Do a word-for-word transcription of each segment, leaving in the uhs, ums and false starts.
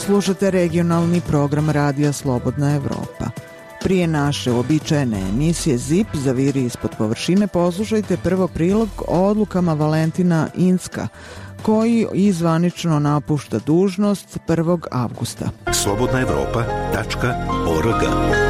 Slušate regionalni program radija Slobodna Evropa. Prije naše uobičajene emisije Zip zaviri ispod površine poslušajte prvo prilog o odlukama Valentina Incka, koji izvanično napušta dužnost prvog avgusta. slobodna evropa tačka org.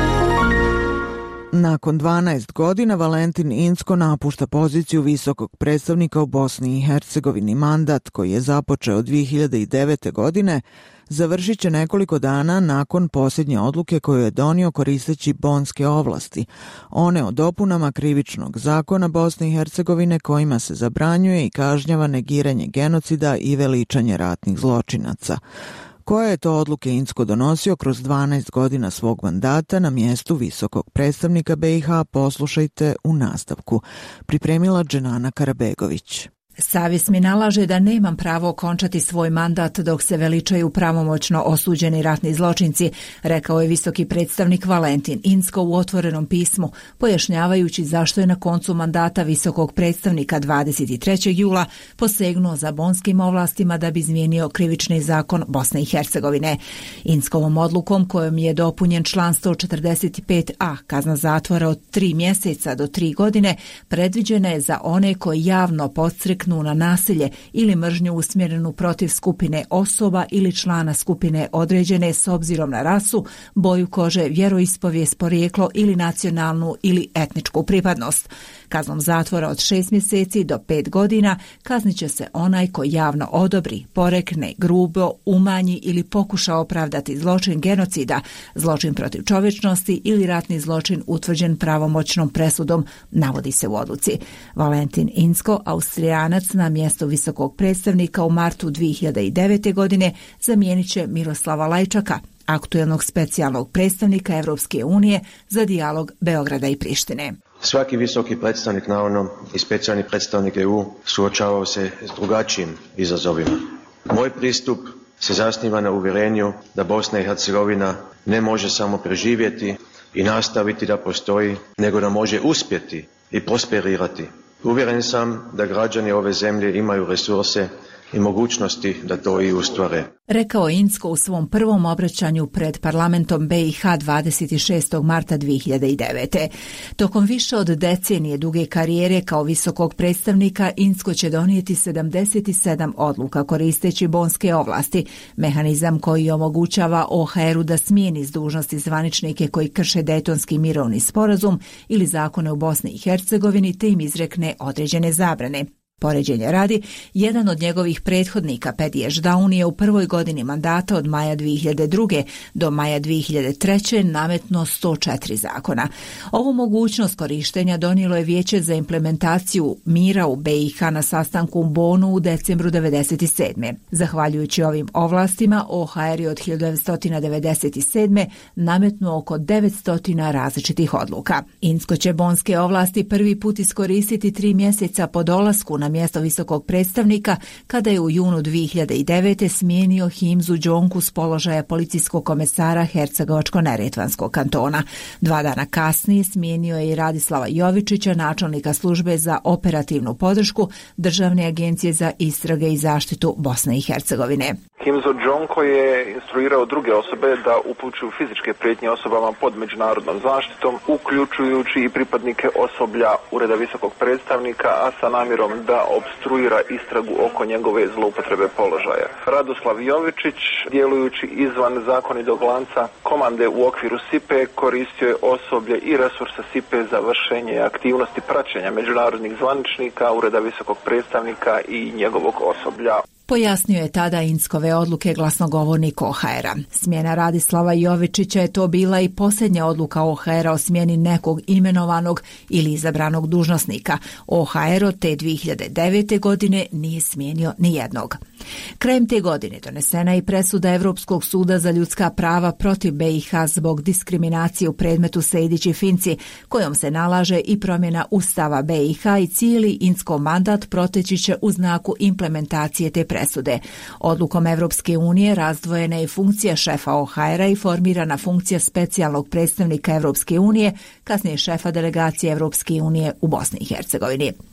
Nakon dvanaest godina Valentin Incko napušta poziciju visokog predstavnika u Bosni i Hercegovini. Mandat koji je započeo dvije hiljade devete. godine završit će nekoliko dana nakon posljednje odluke koju je donio koristeći bonske ovlasti. One o dopunama krivičnog zakona Bosne i Hercegovine kojima se zabranjuje i kažnjava negiranje genocida i veličanje ratnih zločinaca. Koje je to odluke Incko donosio kroz dvanaest godina svog mandata na mjestu visokog predstavnika B i H, poslušajte u nastavku. Pripremila Dženana Karabegović. Savjest mi nalaže da nemam pravo okončati svoj mandat dok se veličaju pravomoćno osuđeni ratni zločinci, rekao je visoki predstavnik Valentin Incko u otvorenom pismu, pojašnjavajući zašto je na koncu mandata visokog predstavnika dvadeset trećeg jula posegnuo za bonskim ovlastima da bi izmijenio krivični zakon Bosne i Hercegovine. Inckovom odlukom kojom je dopunjen član sto četrdeset pet a, kazna zatvora od tri mjeseca do tri godine, predviđena je za one koji javno podstreknu na nasilje ili mržnju usmjerenu protiv skupine osoba ili člana skupine određene s obzirom na rasu, boju kože, vjeroispovijest, porijeklo ili nacionalnu ili etničku pripadnost. Kaznom zatvora od šest mjeseci do pet godina kaznit će se onaj koji javno odobri, porekne, grubo, umanji ili pokuša opravdati zločin genocida, zločin protiv čovječnosti ili ratni zločin utvrđen pravomoćnom presudom, navodi se u odluci. Valentin Incko, Austrijanac, na mjesto visokog predstavnika u martu dvije hiljade devete. godine zamijenit će Miroslava Lajčaka, aktuelnog specijalnog predstavnika Evropske unije za dijalog Beograda i Prištine. Svaki visoki predstavnik naravno i specijalni predstavnik E U suočavao se s drugačijim izazovima. Moj pristup se zasniva na uvjerenju da Bosna i Hercegovina ne može samo preživjeti i nastaviti da postoji, nego da može uspjeti i prosperirati. Uvjeren sam da građani ove zemlje imaju resurse i mogućnosti da to i ostvare. Rekao je Incko u svom prvom obraćanju pred parlamentom B i H dvadeset šestog marta dvije hiljade devete. Tokom više od decenije duge karijere kao visokog predstavnika Incko će donijeti sedamdeset sedam odluka koristeći bonske ovlasti, mehanizam koji omogućava O H R-u da smijeni s dužnosti zvaničnike koji krše Dejtonski mirovni sporazum ili zakone u Bosni i Hercegovini te im izrekne određene zabrane. Poređenja radi, jedan od njegovih prethodnika, Pediš Daun, je u prvoj godini mandata od maja dvije hiljade druge. do maja dvije hiljade treće. nametno sto četiri zakona. Ovu mogućnost korištenja donijelo je Vijeće za implementaciju mira u B i H na sastanku u Bonu u decembru devedeset sedme. Zahvaljujući ovim ovlastima, O H R je od hiljadu devetsto devedeset sedme. nametnuo oko devetsto različitih odluka. Incko će bonske ovlasti prvi put iskoristiti tri mjeseca po dolasku na mjesto visokog predstavnika kada je u junu dvije hiljade devete. smijenio Himzu Džonku s položaja policijskog komesara Hercegovačko-neretvanskog kantona. Dva dana kasnije smijenio je i Radislava Jovičića, načelnika službe za operativnu podršku Državne agencije za istrage i zaštitu Bosne i Hercegovine. Himzo Džonko je instruirao druge osobe da upućuju fizičke prijetnje osobama pod međunarodnom zaštitom, uključujući i pripadnike osoblja Ureda visokog predstavnika, a sa namjerom da opstruira istragu oko njegove zloupotrebe položaja. Radoslav Jovičić, djelujući izvan zakonitog lanca komande u okviru S I P E, koristio je osoblje i resurse S I P E za vršenje aktivnosti praćenja međunarodnih zvaničnika, Ureda visokog predstavnika i njegovog osoblja. Pojasnio je tada Inckove odluke glasnogovornik O H R-a. Smjena Radislava Jovičića je to bila i posljednja odluka O H R-a o smjeni nekog imenovanog ili izabranog dužnosnika. O H R od te dvije hiljade devete. godine nije smijenio ni jednog. Krajem te godine donesena je i presuda Europskog suda za ljudska prava protiv B i H zbog diskriminacije u predmetu Sejdić i Finci, kojom se nalaže i promjena Ustava B i H i cijeli Inckov mandat proteći će u znaku implementacije te presude. Odlukom Evropske unije razdvojena je funkcija šefa O H R-a i formirana funkcija specijalnog predstavnika Evropske unije, kasnije šefa delegacije Evropske unije u Bosni i Hercegovini.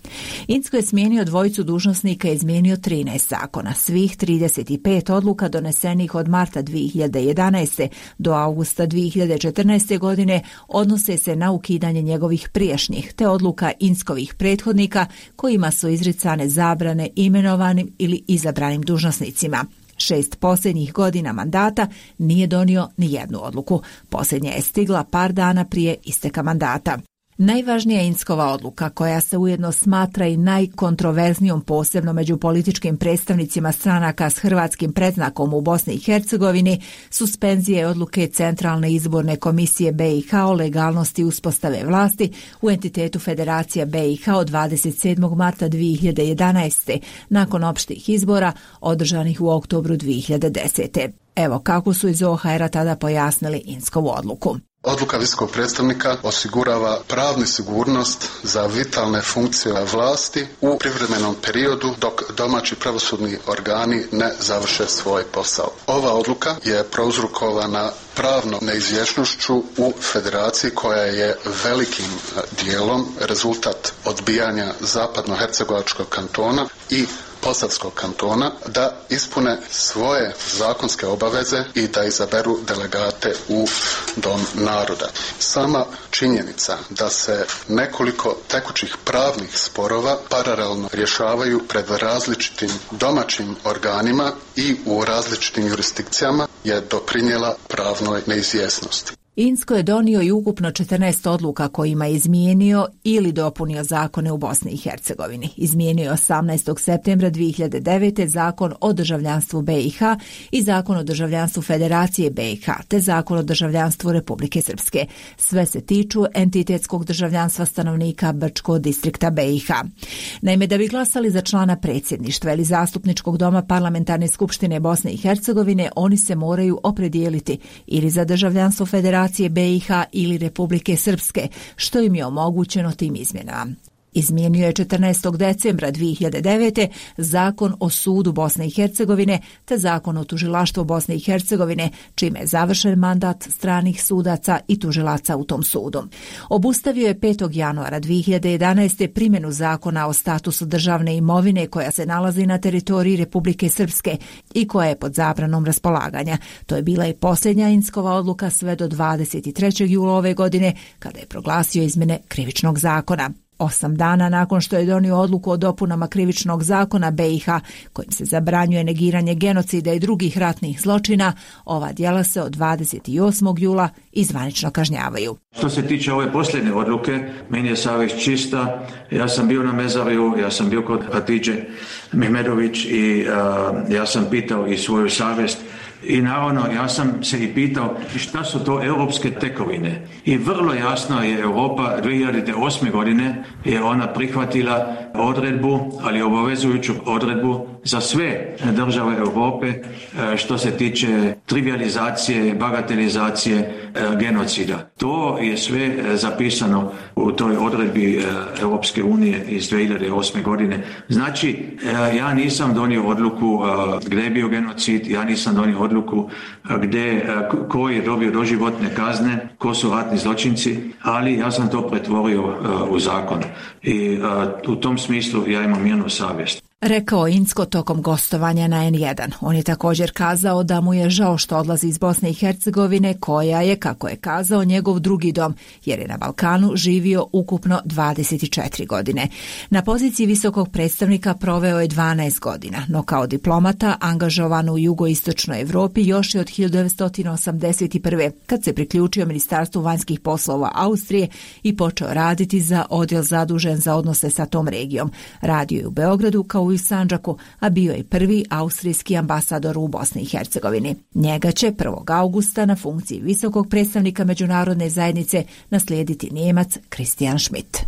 Incko je smijenio dvojicu dužnosnika i izmijenio trinaest zakona. Svih trideset pet odluka donesenih od marta dvije hiljade jedanaeste do augusta dvije hiljade četrnaeste. godine odnose se na ukidanje njegovih prijašnjih te odluka Inckovih prethodnika kojima su izricane zabrane imenovanim ili izabranim dužnosnicima. Šest posljednjih godina mandata nije donio ni jednu odluku. Posljednja je stigla par dana prije isteka mandata. Najvažnija Inckova odluka, koja se ujedno smatra i najkontroverznijom posebno među političkim predstavnicima stranaka s hrvatskim predznakom u Bosni i Hercegovini, suspenzije odluke Centralne izborne komisije B i H o legalnosti uspostave vlasti u entitetu Federacija B i H od dvadeset sedmog marta dvije hiljade jedanaeste. nakon opštih izbora održanih u oktobru dvije hiljade desete. Evo kako su iz O H R-a tada pojasnili Inckovu odluku. Odluka visokog predstavnika osigurava pravnu sigurnost za vitalne funkcije vlasti u privremenom periodu dok domaći pravosudni organi ne završe svoj posao. Ova odluka je prouzrokovana pravnom neizvjesnošću u federaciji koja je velikim dijelom rezultat odbijanja zapadnohercegovačkog kantona i Posavskog kantona da ispune svoje zakonske obaveze i da izaberu delegate u Dom naroda. Sama činjenica da se nekoliko tekućih pravnih sporova paralelno rješavaju pred različitim domaćim organima i u različitim jurisdikcijama je doprinijela pravnoj neizvjesnosti. Incko je donio i ukupno četrnaest odluka kojima je izmijenio ili dopunio zakone u Bosni i Hercegovini. Izmijenio je osamnaestog septembra dvije hiljade devete. zakon o državljanstvu B i H i zakon o državljanstvu Federacije B i H te zakon o državljanstvu Republike Srpske. Sve se tiču entitetskog državljanstva stanovnika Brčkog distrikta B i H. Naime, da bi glasali za člana predsjedništva ili zastupničkog doma Parlamentarne skupštine Bosne i Hercegovine, oni se moraju opredijeliti ili za državljanstvo Federacije B i H ili Republike Srpske, što im je omogućeno tim izmjenama. Izmijenio je četrnaestog decembra dvije hiljade devete. zakon o sudu Bosne i Hercegovine te zakon o tužilaštvu Bosne i Hercegovine, čime je završen mandat stranih sudaca i tužilaca u tom sudu. Obustavio je petog januara dvije hiljade jedanaeste. primjenu zakona o statusu državne imovine koja se nalazi na teritoriji Republike Srpske i koja je pod zabranom raspolaganja. To je bila i posljednja Inckova odluka sve do dvadeset trećeg jula ove godine, kada je proglasio izmjene Krivičnog zakona. Osam dana nakon što je donio odluku o dopunama Krivičnog zakona B i H, kojim se zabranjuje negiranje genocida i drugih ratnih zločina, ova djela se od dvadeset osmog jula i zvanično kažnjavaju. Što se tiče ove posljednje odluke, meni je savjest čista. Ja sam bio na mezariju, ja sam bio kod Hatiđe Mehmedović i uh, ja sam pitao i svoju savjest. I naravno, ja sam se i pitao šta su to europske tekovine. I vrlo jasno je Europa dvije hiljade osme. godine je ona prihvatila odredbu, ali obavezujuću odredbu za sve države Europe što se tiče trivializacije, bagatelizacije genocida. To je sve zapisano u toj odredbi Europske unije iz dvije hiljade osme. godine. Znači, ja nisam donio odluku gdje je bio genocid, ja nisam donio odluku gdje, ko je dobio doživotne kazne, ko su ratni zločinci, ali ja sam to pretvorio u zakon. I u tom smislu ja imam mirnu savjest. Rekao Incko tokom gostovanja na en jedan. On je također kazao da mu je žao što odlazi iz Bosne i Hercegovine, koja je, kako je kazao, njegov drugi dom, jer je na Balkanu živio ukupno dvadeset četiri godine. Na poziciji visokog predstavnika proveo je dvanaest godina, no kao diplomata angažovan u jugoistočnoj Europi još je od hiljadu devetsto osamdeset prve. kad se priključio Ministarstvu vanjskih poslova Austrije i počeo raditi za odjel zadužen za odnose sa tom regijom. Radio je u Beogradu kao i u Sandžaku, a bio je prvi austrijski ambasador u Bosni i Hercegovini. Njega će prvog augusta na funkciji visokog predstavnika međunarodne zajednice naslijediti Nijemac Christian Schmidt.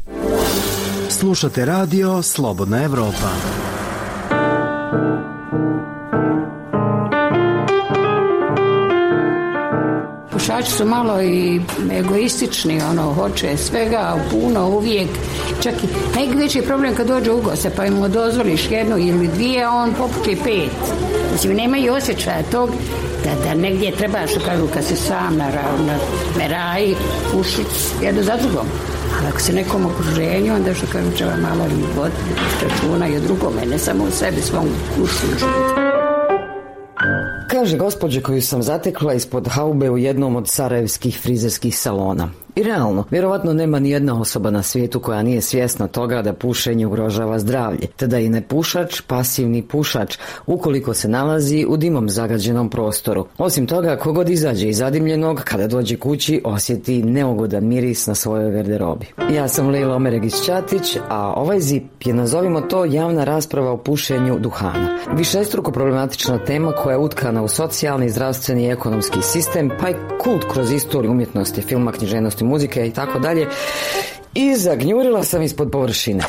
Slušate radio Slobodna Evropa. Pušači su malo i egoistični, ono, hoće svega, puno, uvijek. Čak i najveći problem kad dođe u goste, pa im dozvoliš jednu ili dvije, a on poputi pet. Mislim, nemaju osjećaja tog da, da negdje treba, što kažu, kad se sam na, na meraji, pušić jedno za drugom. Ali ako se nekom okruženju, onda što kažem treba malo i vod računa i o drugome, ne samo u sebi, svom kuću. Kaže gospođe koju sam zatekla ispod haube u jednom od sarajevskih frizerskih salona. I realno, vjerovatno nema ni jedna osoba na svijetu koja nije svjesna toga da pušenje ugrožava zdravlje, te da i nepušač, pasivni pušač, ukoliko se nalazi u dimom zagađenom prostoru. Osim toga, kogod izađe iz zadimljenog, kada dođe kući, osjeti neugodan miris na svojoj garderobi. Ja sam Lejla Omeregić-Ćatić, a ovaj zip je, nazovimo to, javna rasprava o pušenju duhana. Višestruko problematična tema koja je utkana u socijalni, zdravstveni i ekonomski sistem, pa i kult kroz istoriju umjetnosti, filma, književnosti, muzike i tako dalje, i zagnjurila sam ispod površine.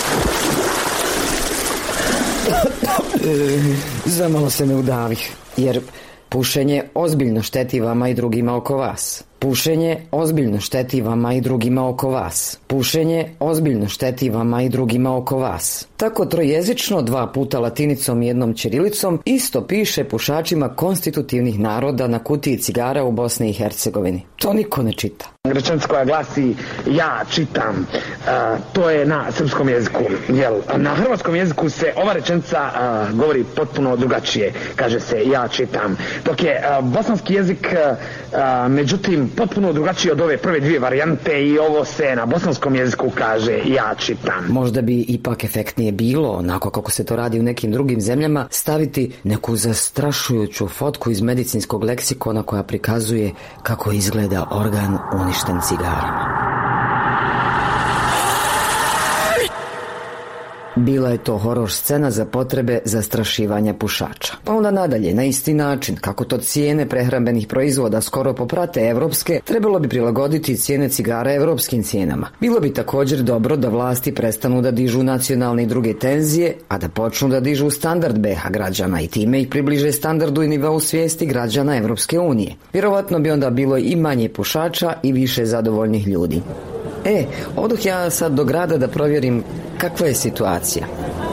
Zamalo se ne udavih, jer pušenje ozbiljno šteti vama i drugima oko vas. Pušenje ozbiljno šteti vama i drugima oko vas. Pušenje ozbiljno šteti vama i drugima oko vas. Tako trojezično, dva puta latinicom i jednom ćirilicom, isto piše pušačima konstitutivnih naroda na kutiji cigara u Bosni i Hercegovini. To niko ne čita. Rečenica koja glasi ja čitam, uh, to je na srpskom jeziku. Jel, na hrvatskom jeziku se ova rečenica uh, govori potpuno drugačije. Kaže se ja čitam. Dok je uh, bosanski jezik uh, uh, međutim potpuno drugačiji od ove prve dvije varijante i ovo se na bosanskom jeziku kaže ja čitam. Možda bi ipak efektnije bilo, onako kako se to radi u nekim drugim zemljama, staviti neku zastrašujuću fotku iz medicinskog leksikona koja prikazuje kako izgleda organ uništen cigarama. Bila je to horor scena za potrebe zastrašivanja pušača. Pa onda nadalje, na isti način, kako to cijene prehrambenih proizvoda skoro poprate evropske, trebalo bi prilagoditi cijene cigara evropskim cijenama. Bilo bi također dobro da vlasti prestanu da dižu nacionalne i druge tenzije, a da počnu da dižu standard B iH građana i time ih približe standardu i nivou svijesti građana Evropske unije. Vjerovatno bi onda bilo i manje pušača i više zadovoljnih ljudi. E, odoh ja sad do grada da provjerim kakva je situacija.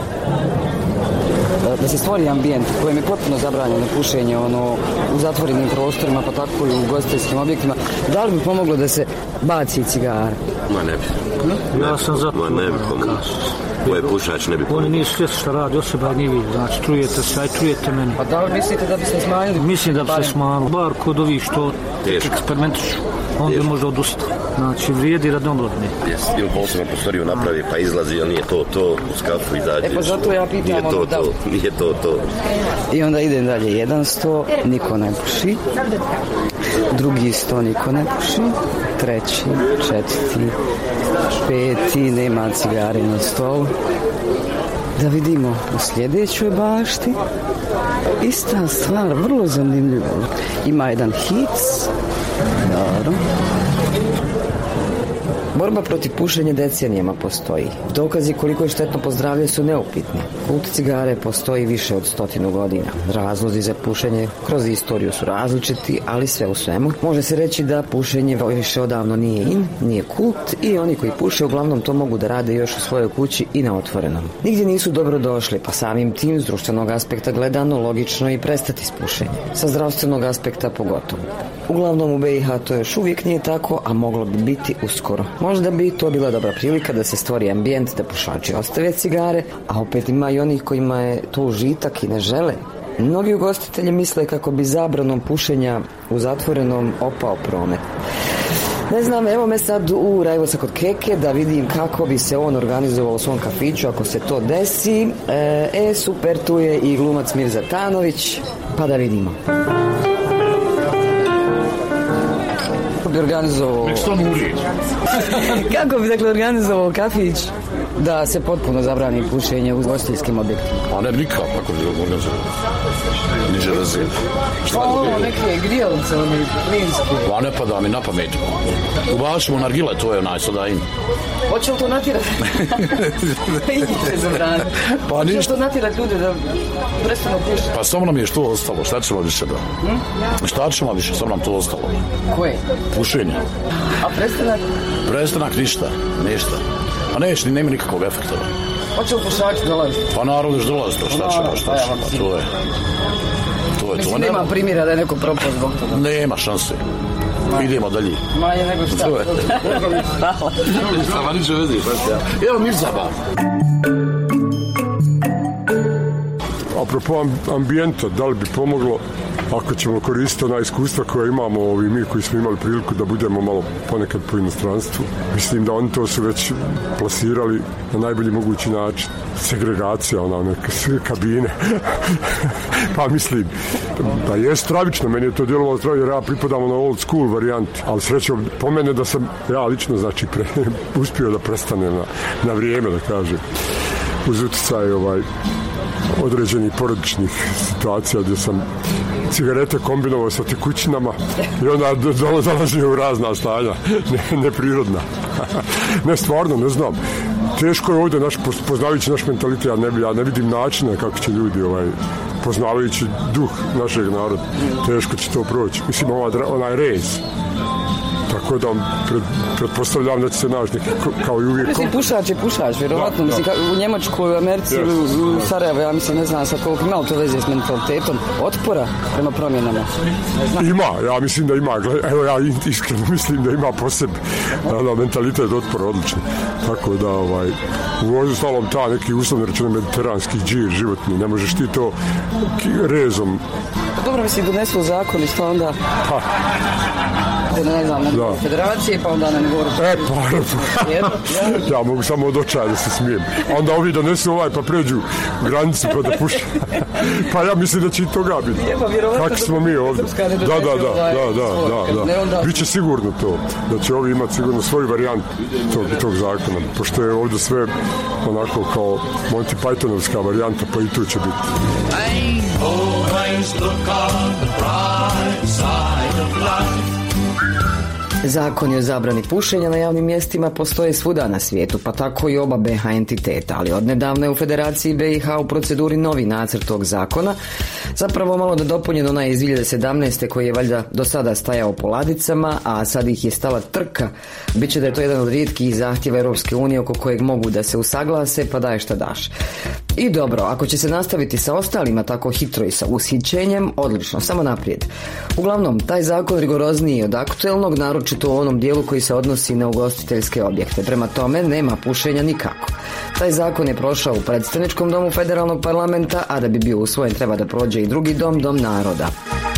Da se stvori ambijent kojem je potpuno zabranjeno pušenje ono, u zatvorenim prostorima, pa tako i u ugostiteljskim objektima, da li bi pomoglo da se baci cigara? Ma ne bi. Ja sam za... Ma ne bi pomoglo. Ko je pušač ne bi pomoglo. Oni nisu svjesni šta radi osoba, ni vi. Znači, čujete se, aj čujete meni. Pa da li mislite da bi se smanjili? Mislim da bi se smanjili. Bar kod ovih što eksperimentišu. On bi možda odustao. Znači, vrijedi radomlodni. Jes, ili posebno prostoriju napravi, pa izlazi, ali nije to, to, u skafu izađe. E pa zato ja pitam, nije to, da... to, nije to, to. I onda idem dalje, jedan sto, niko ne puši. Drugi sto, niko ne puši. Treći, četvrti, peti, nema cigare na stolu. Da vidimo u sljedećoj bašti. Ista stvar, vrlo zanimljiva. Ima jedan hic. Dobro. Borba protiv pušenja decenijama postoji. Dokazi koliko je štetno po zdravlje su neupitni. Kult cigare postoji više od stotinu godina. Razlozi za pušenje kroz istoriju su različiti, ali sve u svemu. Može se reći da pušenje više odavno nije in, nije kult i oni koji puše uglavnom to mogu da rade još u svojoj kući i na otvorenom. Nigdje nisu dobro došli, pa samim tim s društvenog aspekta gledano logično i prestati s pušenjem. Sa zdravstvenog aspekta pogotovo. Uglavnom u B iH to još uvijek nije tako, a moglo bi biti uskoro. Možda bi to bila dobra prilika da se stvori ambijent da pušači ostave cigare, a opet ima i onih kojima je to užitak i ne žele. Mnogi ugostitelji misle kako bi zabranom pušenja u zatvorenom opao promet. Ne znam, evo me sad u Rajvosa kod Keke da vidim kako bi se on organizovao u svom kafiću ako se to desi. E, e super, tu je i glumac Mirza Tanović, pa da vidimo. Bi organizovao... Kako bi dakle organizovao kafić da se potpuno zabrani pušenje u ugostiteljskim objektima? A ne bi nikako kako bi organizovao. Niže razine. Pa ovo neke grijalice, one plinske. Pa ne pada mi na pamet. Ubašimo nargile, to je onaj sada im. Hoće li to natjerati? Idite zabrani. Pa ništa. Hoće li to natjerati ljude da prestanu pušiti? Pa samo nam je što ostalo, šta ćemo više da? Hm? Šta ćemo više, samo nam to ostalo. Koje? Pušenje. A prestanak? Prestanak ništa, ništa. A neće, nema nikakvog efekta. Hoće li pušači dolaziti? Pa naravno još dolazi to, šta ćemo, šta ćemo, pa to je. To je Mislim, to. nema primjera da je neko propao zbog toga. Nema šanse. Idemo dalje. Manje nego šta. Hvala. Sama niče vezi, baš ja. Evo Mirzaba. Apropo ambijenta, da li bi pomoglo ako ćemo koristiti ona iskustva koja imamo ovi mi koji smo imali priliku da budemo malo ponekad po inostranstvu. Mislim da oni to su već plasirali na najbolji mogući način. Segregacija, ona neke kabine. Pa mislim da je stravično, meni je to djelovalo stravično jer ja pripadam na old school varijanti, ali srećom po mene da sam ja lično znači pre, uspio da prestanem na, na vrijeme, da kažem, uz utjecaj ovaj određenih porodičnih situacija gdje sam cigarete kombinovao sa tekućinama i onda dolazio u razna stanja, ne, neprirodna. Ne, stvarno, ne znam. Teško je ovdje, naš, poznavajući naš mentalitet, ja ne, ja ne vidim načina kako će ljudi, ovaj, poznavajući duh našeg naroda, teško će to proći. Mislim, onaj rez. Tako da pred, pretpostavljam da će se naći neki kao i uvijek. Mislim, pušač je pušač, vjerovatno. Mislim, u Njemačkoj, u Americi, yes. u, u Sarajevo, ja mislim, ne znam sad koliko imalo to veze s mentalitetom otpora prema promjenama. Ima, ja mislim da ima. Evo, ja iskreno mislim da ima poseb da, mentalitet otpora odličan. Tako da, ovaj, u ostalom ta neki uslovno rečeno mediteranski džir životni, ne možeš ti to rezom. Dobro, mislim, donesu zakon i što onda... Pa. Ne znam, da. Federacije, pa onda ne govorim. E, pa, ja mogu samo od očaja da se smijem. Onda ovi donesu ovaj, pa pređu granicu, pa da puša. Pa ja mislim da će i toga biti. Kako smo mi ovdje. Da, da, da, da, da, da, da. Biće sigurno to, da će ovi imati sigurno svoju varijantu tog, tog zakona, pošto je ovdje sve onako kao Monty Pythonovska varijanta, pa i tu će biti. Zakoni o zabrani pušenja na javnim mjestima postoje svuda na svijetu, pa tako i oba B iH entiteta, ali odnedavno je u Federaciji B iH u proceduri novi nacrt tog zakona, zapravo malo nadopunjen onaj iz dvije hiljade sedamnaeste koji je valjda do sada stajao po ladicama, a sad ih je stala trka. Biće da je to jedan od rijetkih zahtjeva Europske unije oko kojeg mogu da se usaglase, pa daj šta daš. I dobro, ako će se nastaviti sa ostalima tako hitro i sa ushićenjem, odlično, samo naprijed. Uglavnom, taj zakon rigorozniji od aktuelnog, naročito u onom dijelu koji se odnosi na ugostiteljske objekte. Prema tome, nema pušenja nikako. Taj zakon je prošao u predstavničkom domu federalnog parlamenta, a da bi bio usvojen treba da prođe i drugi dom, dom naroda.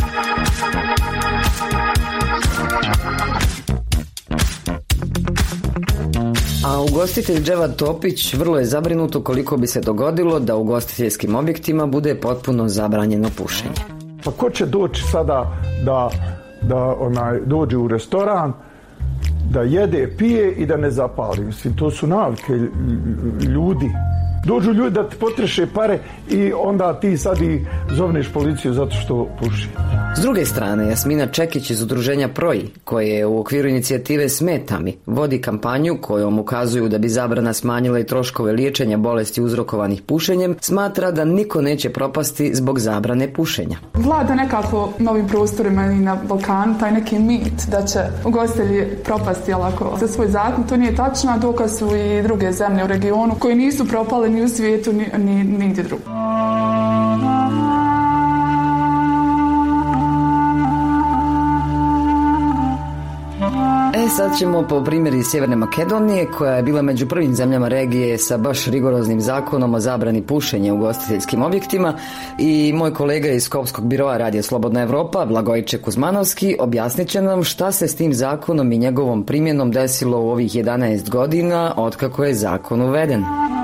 A ugostitelj Dževad Topić vrlo je zabrinuto koliko bi se dogodilo da u ugostiteljskim objektima bude potpuno zabranjeno pušenje. Pa ko će doći sada da, da onaj, dođe u restoran, da jede, pije i da ne zapali? Mislim, to su navike ljudi. Dođu ljudi da ti potreše pare i onda ti sad i zovneš policiju zato što puši. S druge strane, Jasmina Čekić iz udruženja Proji, koje je u okviru inicijative Smeta mi, vodi kampanju kojom ukazuju da bi zabrana smanjila i troškove liječenja bolesti uzrokovanih pušenjem, smatra da niko neće propasti zbog zabrane pušenja. Vlada nekako novim prostorima i na Balkanu taj neki mit da će ugostitelji propasti lako za svoj zakon. To nije tačno, dokaz su i druge zemlje u regionu koji nisu propale ni u svijetu ni, ni nigdje drugo. E sad ćemo po primjeri iz Sjeverne Makedonije, koja je bila među prvim zemljama regije sa baš rigoroznim zakonom o zabrani pušenja u ugostiteljskim objektima, i moj kolega iz Skopskog biroa Radija Slobodna Evropa, Blagojče Kuzmanovski, objasnit će nam šta se s tim zakonom i njegovom primjenom desilo u ovih jedanaest godina otkako je zakon uveden.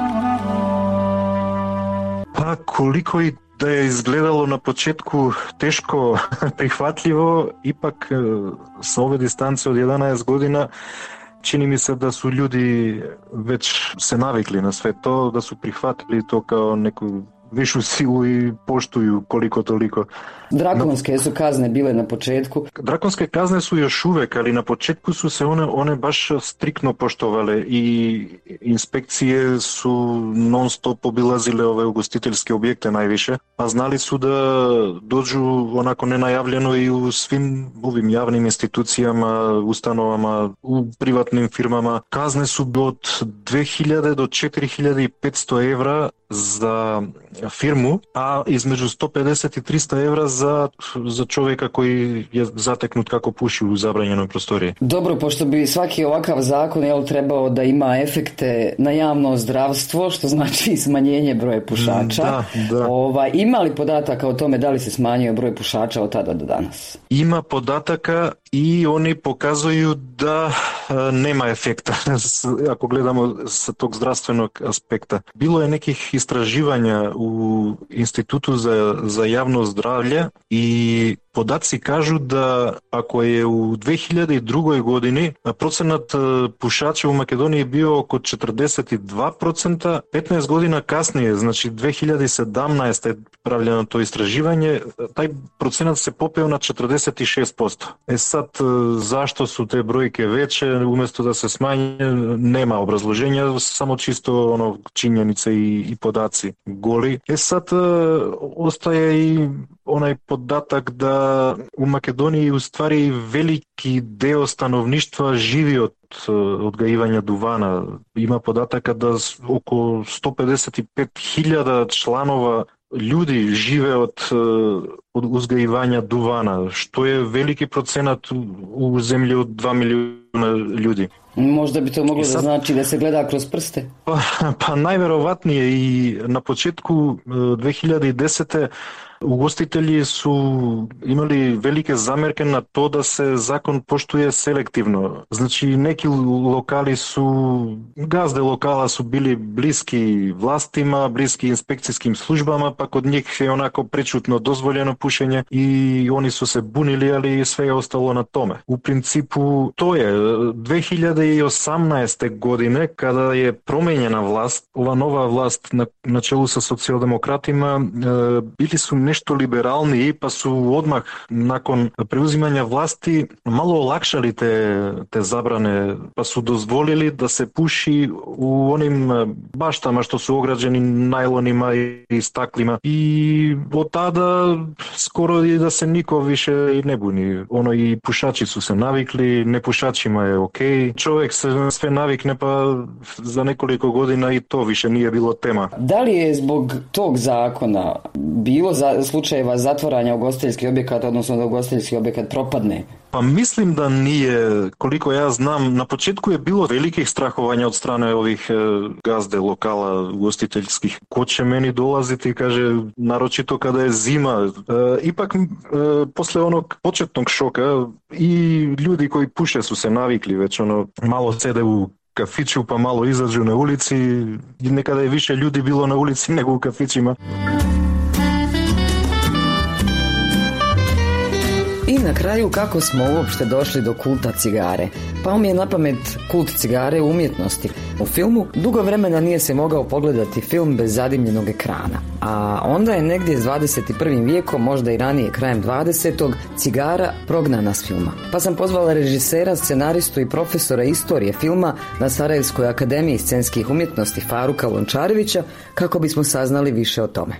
Pa koliko i da je izgledalo na početku teško prihvatljivo, ipak sa ove distance od jedanaest godina čini mi se da su ljudi već se navikli na sve to, da su prihvatili to kao neku višu silu i poštuju koliko toliko. Drakonske su kazne bile na početku. Drakonske kazne su još uvek, ali na početku su se one, one baš striktno poštovale i inspekcije su non stop obilazile ove ugostiteljske objekte najviše, a znali su da dođu onako nenajavljeno i u svim ovim javnim institucijama, ustanovama, u privatnim firmama. Kazne su od dve hiljade do četiri hiljade petsto evra za firmu, a između sto pedeset i tristo evra za, za čovjeka koji je zateknut kako puši u zabranjenoj prostoriji. Dobro, pošto bi svaki ovakav zakon jel, trebao da ima efekte na javno zdravstvo, što znači smanjenje broja pušača. Da, da. Ova, ima li podataka o tome da li se smanjio broj pušača od tada do danas? Ima podataka i oni pokazuju da e, nema efekta ako gledamo sa tog zdravstvenog aspekta. Bilo je nekih istraživanja u Institutu za, za javno zdravlje i podaci kažu da ako je u dve hiljade druge. godini procenat pušača u Makedoniji bio oko četrdeset dva procenta, petnaest godina kasnije, znači dve hiljade sedamnaeste. je pravljeno to istraživanje, taj procenat se popeo na četrdeset šest posto. E sad, zašto su te brojke veće, umjesto da se smanje, nema obrazloženja, samo čisto ono činjenice i, i podaci goli. E sad, ostaje i onaj podatak da u Makedoniji u stvari veliki deo stanovništva živi od odgajivanja duvana. Ima podataka da oko sto pedeset pet hiljada članova ljudi žive od, od uzgajivanja duvana, što je veliki procenat u, u zemlji od dva milijuna ljudi. Možda bi to moglo sad, da znači da se gleda kroz prste? Pa, pa najverovatnije i na početku dve hiljade desete. Ugostitelji su imali velike zamerke na to da se zakon poštuje selektivno. Znači neki lokali su, gazde lokala su bili bliski vlastima, bliski inspekcijskim službama, pa kod njih je onako prečutno dozvoljeno pušenje i oni su se bunili, ali sve je ostalo na tome. U principu to je dve hiljade osamnaeste. godine kada je promenjena vlast, ova nova vlast na, na čelu sa socijaldemokratima, e, bili su nešto liberalniji, pa su odmah nakon preuzimanja vlasti malo olakšali te, te zabrane, pa su dozvolili da se puši u onim baštama što su ograđeni najlonima i staklima. I od tada skoro i da se niko više ne buni. Ono i pušači su se navikli, nepušačima je ok. Čovjek se sve navikne, pa za nekoliko godina i to više nije bilo tema. Da li je zbog tog zakona bilo za slučajeva zatvaranja ugostiteljskih objekata, odnosno da ugostiteljski objekat propadne? Pa mislim da nije, koliko ja znam, na početku je bilo velikih strahovanja od strane ovih e, gazde lokala ugostiteljskih. Ko će meni dolaziti, kaže, naročito kada je zima. E, ipak, e, posle onog početnog šoka i ljudi koji puše su se navikli, već ono malo sede u kafiću pa malo izađu na ulici i nekada je više ljudi bilo na ulici nego u kafićima. I na kraju, kako smo uopšte došli do kulta cigare? Pao mi je na pamet kult cigare u umjetnosti. U filmu dugo vremena nije se mogao pogledati film bez zadimljenog ekrana. A onda je negdje s dvadeset prvim vijekom, možda i ranije krajem dvadesetog cigara prognana s filma. Pa sam pozvala režisera, scenaristu i profesora istorije filma na Sarajevskoj akademiji scenskih umjetnosti Faruka Lončarevića kako bismo saznali više o tome.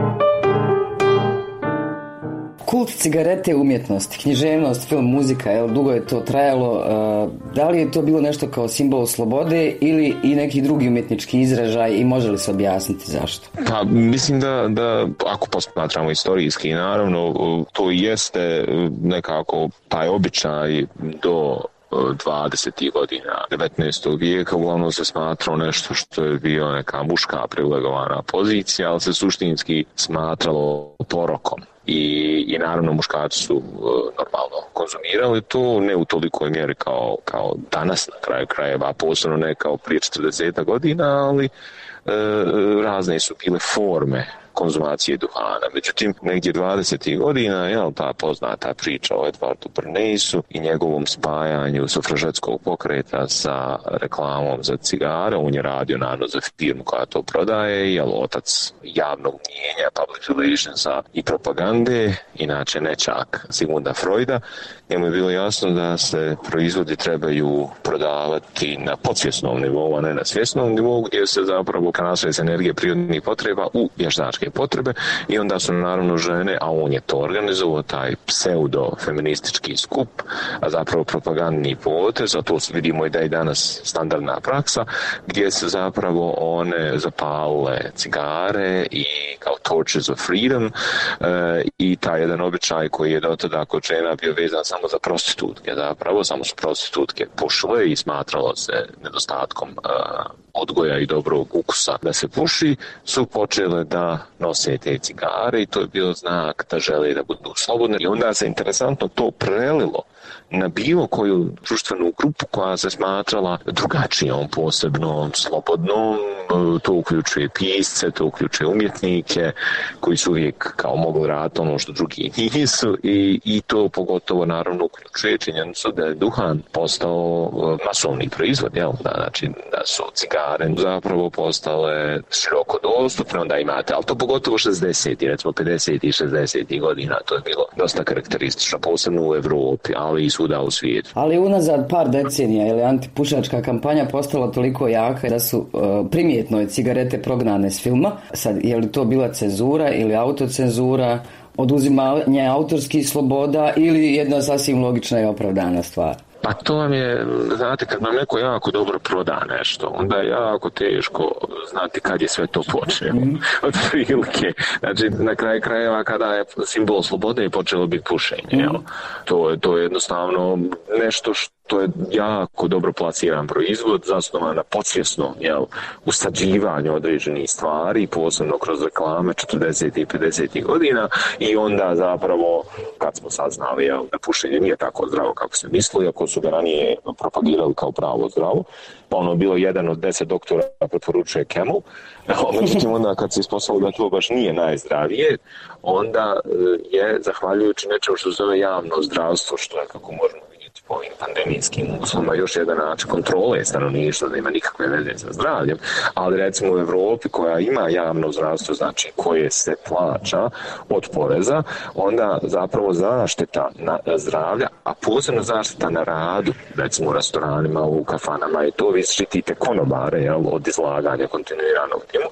Kult cigarete umjetnosti, književnost, film, muzika, jel, dugo je to trajalo. Uh, da li je to bilo nešto kao simbol slobode ili i neki drugi umjetnički izražaj i može li se objasniti zašto? Pa mislim da, da ako posmatramo istorijski, naravno to jeste nekako taj običaj do dvadesetih godina devetnaestog vijeka uglavnom se smatralo nešto što je bio neka muška privilegovana pozicija, ali se suštinski smatralo porokom. I, i naravno muškarci su uh, normalno konzumirali to, ne u tolikoj mjeri kao, kao danas na kraju krajeva, posebno ne kao prije četrdeset godina, ali uh, razne su bile forme konzumacije duhana. Međutim, negdje dvadesetih godina, jel, ta poznata priča o Edvardu Bernaysu i njegovom spajanju sufražetskog pokreta sa reklamom za cigare. On je radio naravno za firmu koja to prodaje, jel, otac javnog mnijenja, public relationsa i propagande. propagande, inače nečak Sigmunda Freuda. Njemu je bilo jasno da se proizvodi trebaju prodavati na podsvjesnom nivou, a ne na svjesnom nivou, gdje se zapravo kanasuje se energije prirodnih potreba u vještačke potrebe i onda su naravno žene, a on je to organizovao, taj pseudo-feministički skup, a zapravo propagandni potez, a to vidimo i da je danas standardna praksa, gdje se zapravo one zapalile cigare i kao torches of freedom e, i taj jedan običaj koji je do tada kod žena bio vezan samo za prostitutke, zapravo samo su prostitutke pušile i smatralo se nedostatkom e, odgoja i dobrog ukusa da se puši, su počele da nose te cigare i to je bio znak da žele da budu slobodne i onda se interesantno to prelilo na bilo koju društvenu grupu koja se smatrala drugačijom, posebnom, slobodnom, to uključuje pisce, to uključuje umjetnike koji su uvijek kao mogli raditi ono što drugi nisu i, i to pogotovo naravno uključuje činjenicu da je duhan postao masovni proizvod, jel? Da, znači da su cigare zapravo postale široko dostupne, onda imate, ali to pogotovo šezdesetih, recimo pedesetih i šezdesetih godina, to je bilo dosta karakteristično, posebno u Evropi, ali i svuda u svijetu. Ali unazad par decenija je antipušačka kampanja postala toliko jaka da su uh, primjetno je cigarete prognane s filma. Sad, je li to bila cenzura ili autocenzura, oduzimanje autorskih sloboda ili jedna sasvim logična i opravdana stvar? Pa to vam je, znate, kad nam neko jako dobro proda nešto, onda je jako teško znati kad je sve to počeo. Od prilike. Znači, na kraju krajeva kada je simbol slobode i počelo biti pušenje. Jel? To je, to je jednostavno nešto što to je jako dobro plasiran proizvod, zasnovan na podsvjesnom jel, usađivanju određenih stvari, posebno kroz reklame četrdesetih i pedesetih godina i onda zapravo, kad smo saznali jel, da pušenje nije tako zdravo kako se mislilo, iako su ga ranije propagirali kao pravo zdravo, pa ono bilo jedan od deset doktora preporučuje Camel, međutim onda kad se ispostavilo da to baš nije najzdravije, onda je, zahvaljujući nečemu što se zove javno zdravstvo, što je kako možemo po ovim pandemijskim uslovima još jedan način kontrole stanovništva da ima nikakve veze sa zdravljem, ali recimo u Evropi koja ima javno zdravstvo, znači koje se plaća od poreza, onda zapravo zaštita na zdravlja, a posebno zaštita na radu, recimo u restoranima, u kafanama i to vi štitite konobare jel, od izlaganja kontinuiranog timu,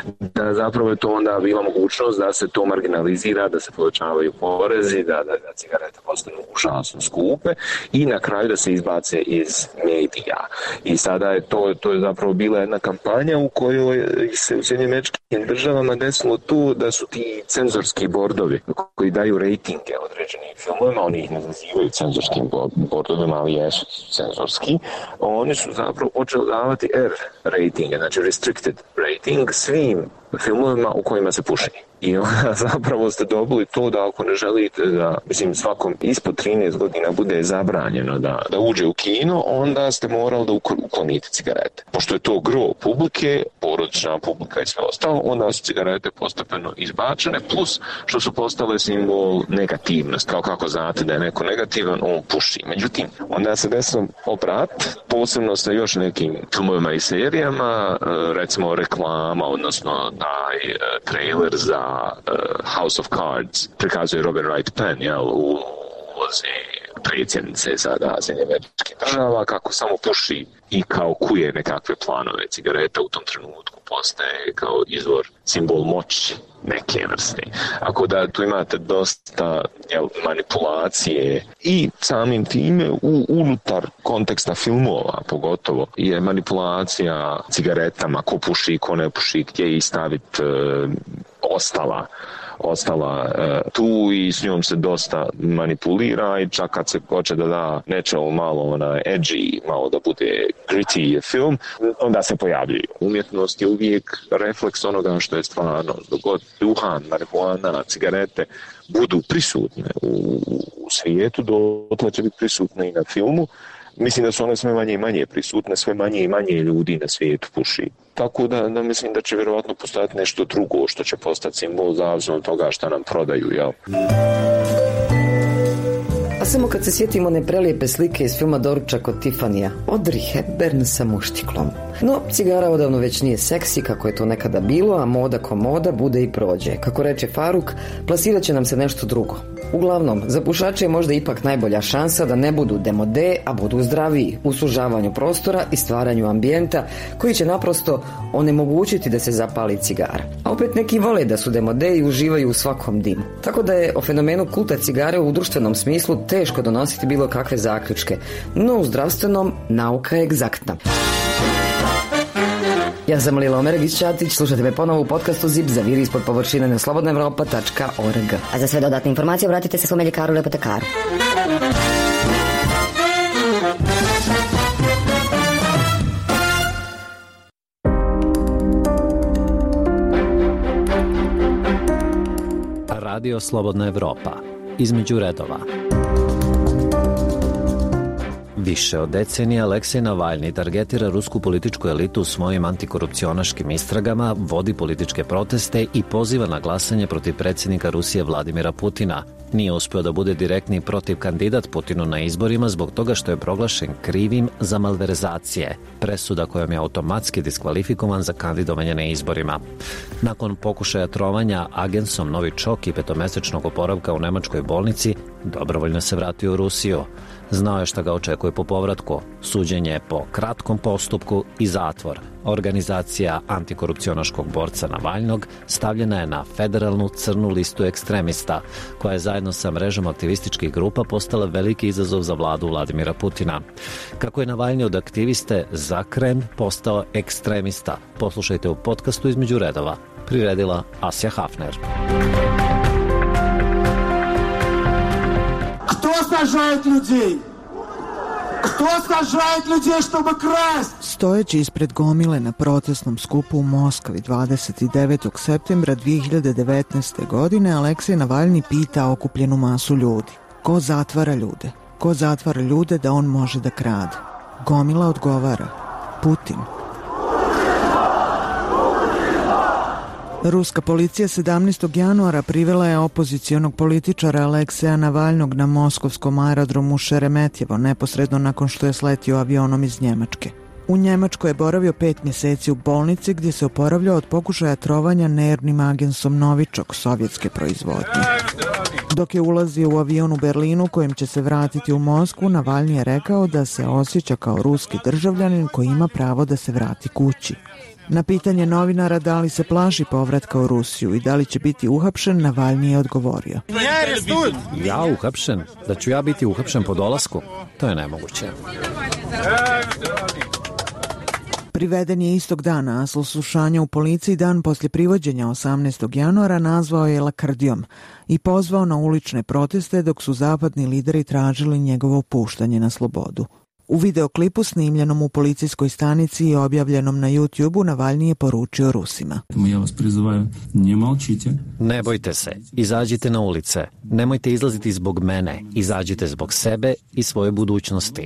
da zapravo je to onda bila mogućnost da se to marginalizira, da se povećavaju porezi, da, da, da cigarete postanu užasno skupe i na kraju da se izbace iz medija. I sada je to, to je zapravo bila jedna kampanja u kojoj se u Sjedinjenim Američkim Državama desilo to da su ti cenzorski bordovi koji daju rejtinge određenim filmovima, oni ih ne nazivaju cenzorskim bordovima, ali jesu cenzorski, oni su zapravo počeli davati R rejtinge, znači restricted rating svim filmovima u kojima se puši. I onda zapravo ste dobili to da ako ne želite da, mislim, svakom ispod trinaest godina bude zabranjeno da, da uđe u kino, onda ste morali da uklonite cigarete. Pošto je to gro publike, porodična publika i sve ostalo, onda su cigarete postepeno izbačene, plus što su postale simbol negativnosti, kao kako znate da je neko negativan, on puši. Međutim, onda se desilo obrat, posebno sa još nekim filmovima i serijama, recimo reklama, odnosno taj trailer za House of Cards prikazuje Robin Wright Penn jel, u ulozi predsjednice sada Sjedinjenih Američkih Država kako samo puši i kao kuje nekakve planove cigareta u tom trenutku postaje kao izvor, simbol moći neke vrste. Ako da tu imate dosta jel, manipulacije i samim time u, unutar konteksta filmova pogotovo je manipulacija cigaretama, ko puši, ko ne puši, gdje i staviti e, ostala ostala e, tu i s njom se dosta manipulira i čak kad se hoće da da nečemu malo ona edgy, malo da bude gritty film, onda se pojavljuju. Umjetnost je uvijek refleks onoga što je stvarno. Dok god duhan, marihuana, cigarete budu prisutne u, u svijetu, dotle će biti prisutne i na filmu. Mislim da su one sve manje i manje prisutne, sve manje i manje ljudi na svijetu puši. Tako da, da mislim da će vjerovatno postojati nešto drugo što će postati simbol zavisno od toga šta nam prodaju, jel? samo kad se sjetimo one prelijepe slike iz filma Doručak od Tifanija, Audrey Hepburn sa muštiklom. No, cigara odavno već nije seksi kako je to nekada bilo, a moda ko moda bude i prođe. Kako reče Faruk, plasirat će nam se nešto drugo. Uglavnom, za pušače je možda ipak najbolja šansa da ne budu demode, a budu zdraviji u sužavanju prostora i stvaranju ambijenta koji će naprosto onemogućiti da se zapali cigara. A opet neki vole da su demode i uživaju u svakom dimu. Tako da je o fenomenu kulta cigare u društvenom smislu teško donositi bilo kakve zaključke, no u zdravstvenom nauka je egzaktna. Ja sam Lila Omeregić-Ćatić, slušajte me ponovo u podcastu Zip za vir ispod površine na slobodna evropa tačka org. A za sve dodatne informacije obratite se svome ljekaru ili apotekaru. Radio Slobodna Evropa. Između redova. Više od decenija Aleksej Navalni targetira rusku političku elitu svojim antikorupcionaškim istragama, vodi političke proteste i poziva na glasanje protiv predsjednika Rusije Vladimira Putina. Nije uspio da bude direktni protiv kandidat Putinu na izborima zbog toga što je proglašen krivim za malverzacije, presuda kojom je automatski diskvalifikovan za kandidovanje na izborima. Nakon pokušaja trovanja agensom Novičok i petomesečnog oporavka u nemačkoj bolnici, dobrovoljno se vratio u Rusiju. Znao je šta ga očekuje po povratku, suđenje po kratkom postupku i zatvor. Organizacija antikorupcionaškog borca Navalnog stavljena je na federalnu crnu listu ekstremista, koja je zajedno sa mrežom aktivističkih grupa postala veliki izazov za vladu Vladimira Putina. Kako je Navalni od aktiviste za Kreml postao ekstremista, poslušajte u podcastu Između redova. Priredila Asja Hafner. Кто сажает людей? Кто сажает людей, чтобы красть? Stojeći ispred gomile na protestnom skupu u Moskvi dvadeset devetog septembra dve hiljade devetnaeste. godine Aleksej Navalni pita okupljenu masu ljudi. Ko zatvara ljude? Ko zatvara ljude da on može da krade? Gomila odgovara. Putin. Ruska policija sedamnaestog januara privela je opozicionog političara Alekseja Navalnog na moskovskom aerodromu Šeremetjevo neposredno nakon što je sletio avionom iz Njemačke. U Njemačkoj je boravio pet mjeseci u bolnici gdje se oporavljao od pokušaja trovanja nervnim agensom Novičok sovjetske proizvodnje. Dok je ulazio u avion u Berlinu kojim će se vratiti u Moskvu, Navalni je rekao da se osjeća kao ruski državljanin koji ima pravo da se vrati kući. Na pitanje novinara da li se plaši povratka u Rusiju i da li će biti uhapšen, Navalni je odgovorio. Ja uhapšen? Da ću ja biti uhapšen po dolasku? To je nemoguće. Priveden je istog dana, a slušanja u policiji dan poslije privođenja osamnaestog januara nazvao je lakrdijom i pozvao na ulične proteste dok su zapadni lideri tražili njegovo puštanje na slobodu. U videoklipu snimljenom u policijskoj stanici i objavljenom na YouTube-u Navalni je poručio Rusima. Ne bojte se, izađite na ulice. Nemojte izlaziti zbog mene, izađite zbog sebe i svoje budućnosti.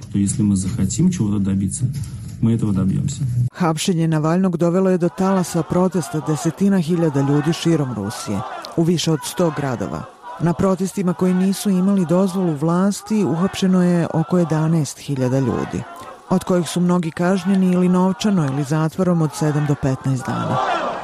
Hapšenje Navalnog dovelo je do talasa protesta desetina hiljada ljudi širom Rusije, u više od sto gradova. Na protestima koji nisu imali dozvolu vlasti uhapšeno je oko jedanaest hiljada ljudi, od kojih su mnogi kažnjeni ili novčano ili zatvorom od sedam do petnaest dana.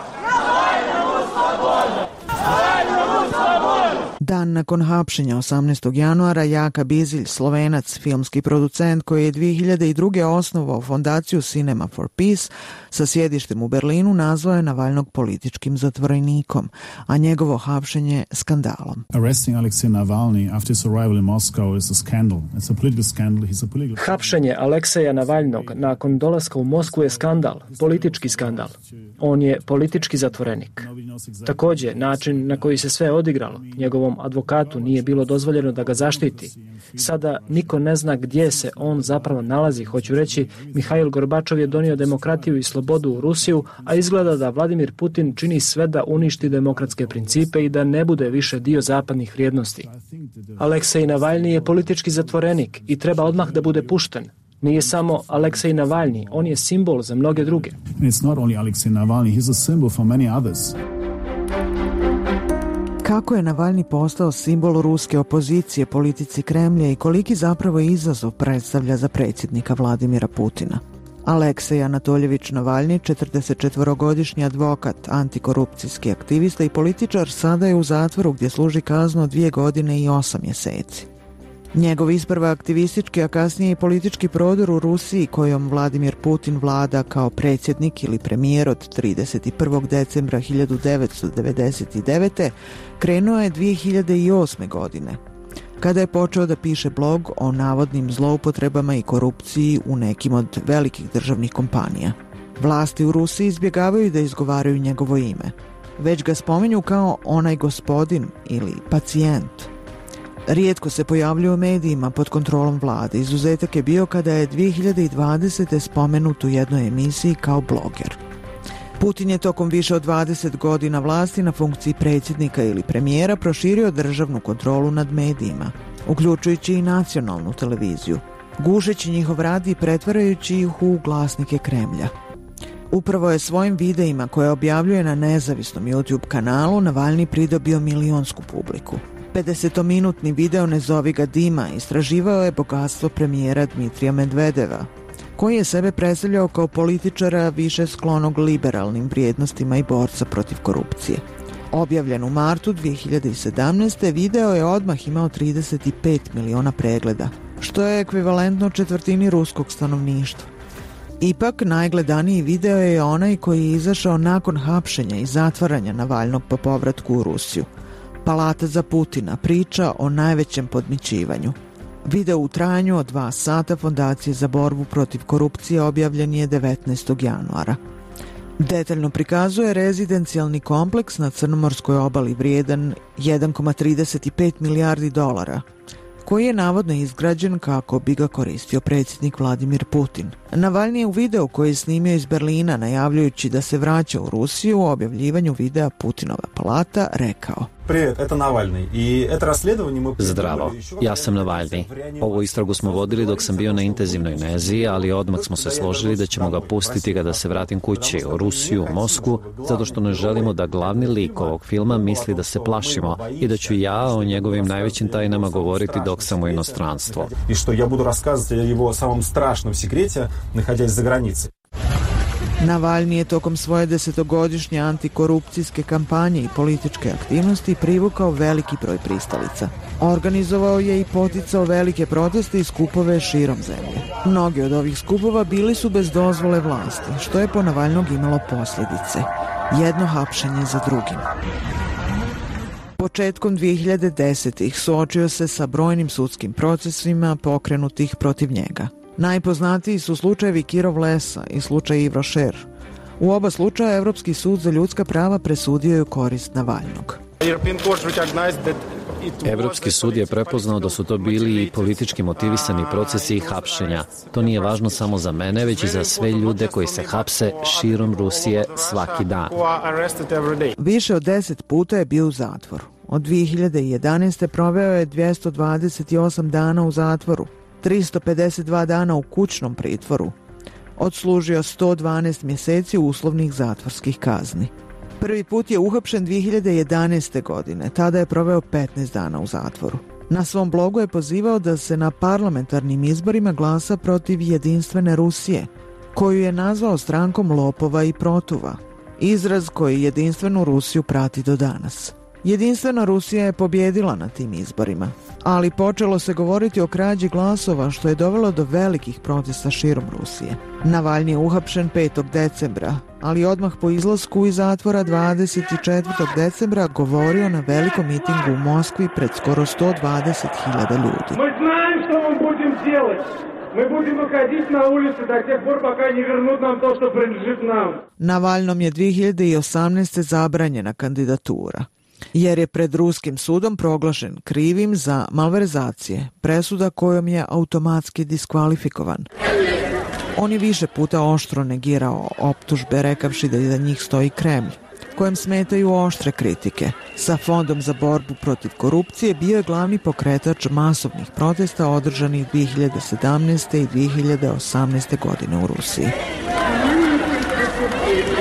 Dan nakon hapšenja osamnaestog januara Jaka Bizilj, Slovenac, filmski producent koji je dve hiljade druge. osnovao fondaciju Cinema for Peace sa sjedištem u Berlinu, nazvao je Navalnog političkim zatvorenikom, a njegovo hapšenje skandalom. Hapšenje Alekseja Navalnog nakon dolaska u Moskvu je skandal, politički skandal. On je politički zatvorenik. Također, način na koji se sve odigralo, njegovom advokatu nije bilo dozvoljeno da ga zaštiti. Sada niko ne zna gdje se on zapravo nalazi. Hoću reći, Mihail Gorbačov je donio demokratiju i slobodu u Rusiju, a izgleda da Vladimir Putin čini sve da uništi demokratske principe i da ne bude više dio zapadnih vrijednosti. Aleksej Navalni je politički zatvorenik i treba odmah da bude pušten. Nije samo Aleksej Navalni, on je simbol za mnoge druge. Kako je Navalni postao simbol ruske opozicije politici Kremlja i koliki zapravo izazov predstavlja za predsjednika Vladimira Putina? Aleksej Anatoljević Navalni, četrdesetčetvorogodišnji advokat, antikorupcijski aktivista i političar, sada je u zatvoru gdje služi kaznu od dvije godine i osam mjeseci. Njegov isprva aktivistički, a kasnije i politički prodor u Rusiji, kojom Vladimir Putin vlada kao predsjednik ili premijer od trideset prvog decembra hiljadu devetsto devedeset devete. krenuo je dvije hiljade osme. godine, kada je počeo da piše blog o navodnim zloupotrebama i korupciji u nekim od velikih državnih kompanija. Vlasti u Rusiji izbjegavaju da izgovaraju njegovo ime, već ga spominju kao onaj gospodin ili pacijent. Rijetko se pojavljuje u medijima pod kontrolom vlade. Izuzetak je bio kada je dvije hiljade dvadesete. spomenut u jednoj emisiji kao bloger. Putin je tokom više od dvadeset godina vlasti na funkciji predsjednika ili premijera proširio državnu kontrolu nad medijima, uključujući i nacionalnu televiziju, gušeći njihov rad i pretvarajući ih u glasnike Kremlja. Upravo je svojim videima koje objavljuje na nezavisnom YouTube kanalu Navalni pridobio milionsku publiku. pedesetominutni video Ne zovi ga Dima istraživao je bogatstvo premijera Dmitrija Medvedeva, koji je sebe predstavljao kao političara više sklonog liberalnim vrijednostima i borca protiv korupcije. Objavljen u martu dvije hiljade sedamnaeste. video je odmah imao trideset pet miliona pregleda, što je ekvivalentno četvrtini ruskog stanovništva. Ipak, najgledaniji video je onaj koji je izašao nakon hapšenja i zatvaranja Navalnog po povratku u Rusiju. Palata za Putina, priča o najvećem podmićivanju. Video u trajanju od dva sata Fondacije za borbu protiv korupcije objavljen je devetnaestog januara. Detaljno prikazuje rezidencijalni kompleks na Crnomorskoj obali vrijedan jedan zarez trideset pet milijardi dolara, koji je navodno izgrađen kako bi ga koristio predsjednik Vladimir Putin. Navalni je u videu koji je snimio iz Berlina najavljujući da se vraća u Rusiju u objavljivanju videa Putinova palata rekao: Zdravo, ja sam Navalni. Ovu istragu smo vodili dok sam bio na intenzivnoj nezi, ali odmah smo se složili da ćemo ga pustiti kada se vratim kući u Rusiju, u Moskvu, zato što ne želimo da glavni lik ovog filma misli da se plašimo i da ću ja o njegovim najvećim tajnama govoriti dok sam u inostranstvu. I što ja budu raskazati o jeho samom strašnom sekrete, naходясь za granice. Navalni je tokom svoje desetogodišnje antikorupcijske kampanje i političke aktivnosti privukao veliki broj pristalica. Organizovao je i poticao velike proteste i skupove širom zemlje. Mnogi od ovih skupova bili su bez dozvole vlasti, što je po Navalnog imalo posljedice. Jedno hapšenje za drugim. Početkom dvije hiljade desetih. suočio se sa brojnim sudskim procesima pokrenutih protiv njega. Najpoznatiji su slučajevi Kirov Lesa i slučaj Ivro Šer. U oba slučaja Evropski sud za ljudska prava presudio je u korist Navalnog. Evropski sud je prepoznao da su to bili i politički motivisani procesi i hapšenja. To nije važno samo za mene, već i za sve ljude koji se hapse širom Rusije svaki dan. Više od deset puta je bio u zatvoru. Od dvije hiljade jedanaeste. proveo je dvjesto dvadeset osam dana u zatvoru, tristo pedeset dva dana u kućnom pritvoru. Odslužio sto dvanaest mjeseci uslovnih zatvorskih kazni. Prvi put je uhapšen dvije hiljade jedanaeste. godine, tada je proveo petnaest dana u zatvoru. Na svom blogu je pozivao da se na parlamentarnim izborima glasa protiv jedinstvene Rusije, koju je nazvao strankom lopova i protuva, izraz koji jedinstvenu Rusiju prati do danas. Jedinstvena Rusija je pobjedila na tim izborima, ali počelo se govoriti o krađi glasova, što je dovelo do velikih protesta širom Rusije. Navalni je uhapšen petog decembra, ali odmah po izlasku iz zatvora dvadeset četvrtog decembra govorio na velikom mitingu u Moskvi pred skoro sto dvadeset hiljada ljudi. Mi znamo što vam budemo делать. Mi budemo ходить na ulicu do tih por, пока не вернут нам to što принадлежит nam. Navalnom je dvije hiljade osamnaeste. zabranjena kandidatura, jer je pred ruskim sudom proglašen krivim za malverzacije, presuda kojom je automatski diskvalifikovan. On je više puta oštro negirao optužbe, rekavši da iza njih stoji Kremlj, kojem smetaju oštre kritike. Sa Fondom za borbu protiv korupcije bio je glavni pokretač masovnih protesta održanih dvije hiljade sedamnaeste. i dvije hiljade osamnaeste. godine u Rusiji.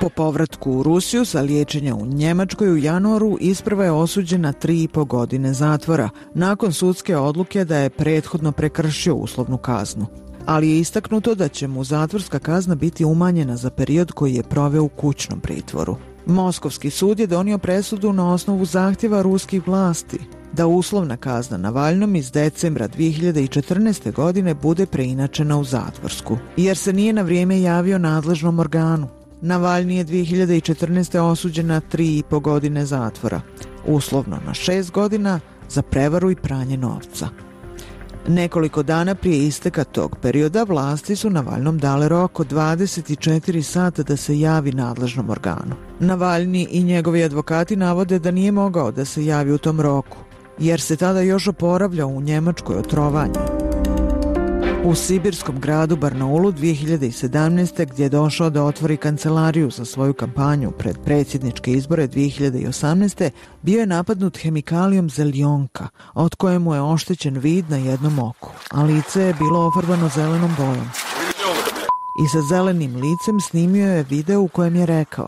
Po povratku u Rusiju sa liječenja u Njemačkoj u januaru isprva je osuđen na tri i po godine zatvora, nakon sudske odluke da je prethodno prekršio uslovnu kaznu. Ali je istaknuto da će mu zatvorska kazna biti umanjena za period koji je proveo u kućnom pritvoru. Moskovski sud je donio presudu na osnovu zahtjeva ruskih vlasti da uslovna kazna Navalnom iz decembra dvije hiljade četrnaeste. godine bude preinačena u zatvorsku, jer se nije na vrijeme javio nadležnom organu. Navalni je dvije hiljade četrnaeste. osuđen na tri i po godine zatvora, uslovno na šest godina za prevaru i pranje novca. Nekoliko dana prije isteka tog perioda vlasti su Navalnom dale rok od dvadeset četiri sata da se javi nadležnom organu. Navalni i njegovi advokati navode da nije mogao da se javi u tom roku, jer se tada još oporavljao u Njemačkoj od trovanja. U sibirskom gradu Barnaulu dvije hiljade sedamnaeste. gdje je došao da otvori kancelariju za svoju kampanju pred predsjedničke izbore dvije hiljade osamnaeste. bio je napadnut hemikalijom zeljonka, od kojemu je oštećen vid na jednom oku, a lice je bilo ofarbano zelenom bojom. I sa zelenim licem snimio je video u kojem je rekao: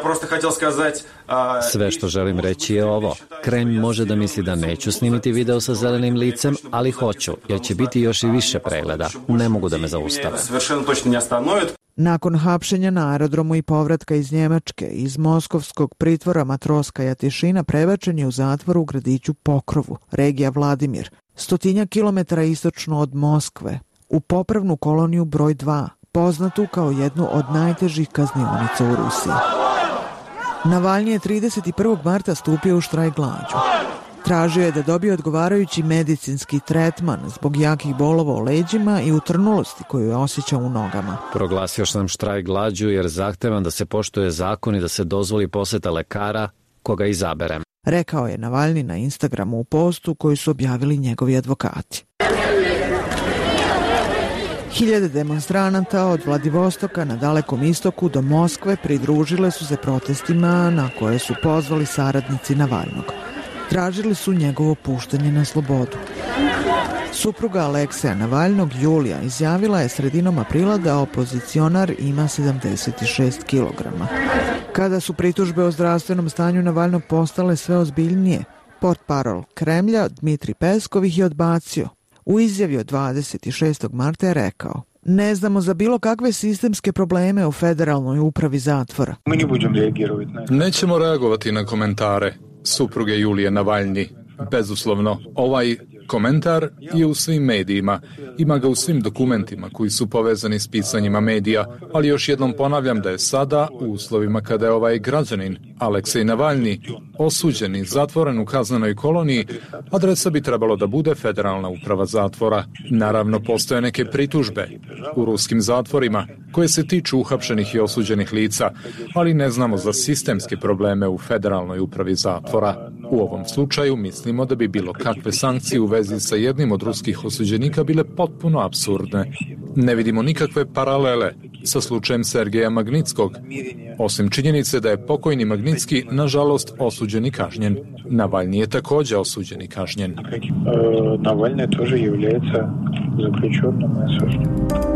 Sve što želim reći je ovo. Kremlj može da misli da neću snimiti video sa zelenim licem, ali hoću, jer će biti još i više pregleda. Ne mogu da me zaustave. Nakon hapšenja na aerodromu i povratka iz Njemačke, iz moskovskog pritvora Matroskaja Tišina prebačen je u zatvor u gradiću Pokrovu, regija Vladimir, stotinja kilometara istočno od Moskve, u popravnu koloniju broj dva, poznatu kao jednu od najtežih kaznionica u Rusiji. Navalni je trideset prvog marta stupio u štrajk glađu. Tražio je da dobije odgovarajući medicinski tretman zbog jakih bolova u leđima i utrnulosti koju je osjećao u nogama. Proglasio sam štrajk glađu jer zahtevam da se poštuje zakon i da se dozvoli poseta lekara koga izaberem, rekao je Navalni na Instagramu u postu koji su objavili njegovi advokati. Hiljade demonstranata od Vladivostoka na Dalekom istoku do Moskve pridružile su se protestima na koje su pozvali saradnici Navalnog. Tražili su njegovo puštanje na slobodu. Supruga Alekseja Navalnog, Julija, izjavila je sredinom aprila da opozicionar ima sedamdeset šest kilograma. Kada su pritužbe o zdravstvenom stanju Navalnog postale sve ozbiljnije, portparol Kremlja Dmitri Peskov ih je odbacio. U izjavi od dvadeset šestog marta je rekao: Ne znamo za bilo kakve sistemske probleme u Federalnoj upravi zatvora. Nećemo reagovati na komentare supruge Julije Navalni. Bezuslovno, ovaj komentar je u svim medijima, ima ga u svim dokumentima koji su povezani s pisanjima medija, ali još jednom ponavljam da je sada, u uslovima kada je ovaj građanin, Aleksej Navalni, osuđen i zatvoren u kaznenoj koloniji, adresa bi trebalo da bude Federalna uprava zatvora. Naravno, postoje neke pritužbe u ruskim zatvorima koje se tiču uhapšenih i osuđenih lica, ali ne znamo za sistemske probleme u Federalnoj upravi zatvora. U ovom slučaju mislimo da bi bilo kakve sankcije u vezi sa jednim od ruskih osuđenika bile potpuno apsurdne. Ne vidimo nikakve paralele sa slučajem Sergeja Magnitskog, osim činjenice da je pokojni Magnitski nažalost osuđen i kažnjen. Navalni je takođe osuđen i kažnjen. Navalni takođe является заключенным и осужденным.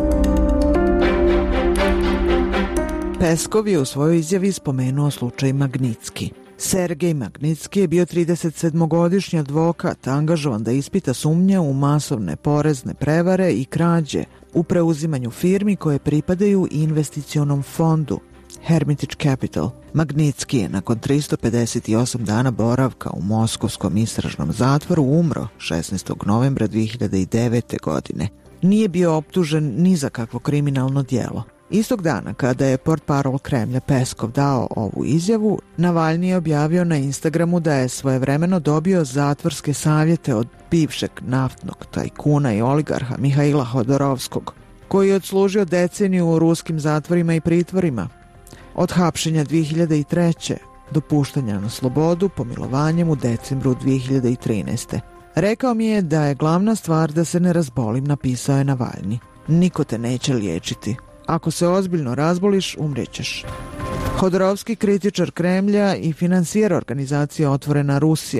Peskov je u svojoj izjavi spomenuo slučaj Magnitski. Sergej Magnitski je bio tridesetsedmogodišnji advokat angažovan da ispita sumnje u masovne porezne prevare i krađe u preuzimanju firmi koje pripadaju investicionom fondu Hermitage Capital. Magnitski je nakon tristo pedeset osam dana boravka u moskovskom istražnom zatvoru umro šesnaestog novembra dvije hiljade devete. godine. Nije bio optužen ni za kakvo kriminalno djelo. Istog dana, kada je portparol Kremlja Peskov dao ovu izjavu, Navalni je objavio na Instagramu da je svojevremeno dobio zatvorske savjete od bivšeg naftnog tajkuna i oligarha Mihaila Hodorovskog, koji je odslužio deceniju u ruskim zatvorima i pritvorima. Od hapšenja dvije hiljade treće. do puštanja na slobodu pomilovanjem u decembru dvije hiljade trinaeste. Rekao mi je da je glavna stvar da se ne razbolim, napisao je Navalni. Niko te neće liječiti. Ako se ozbiljno razboliš, umrećeš. Hodorovski, kritičar Kremlja i financijer organizacije Otvorena Rusija,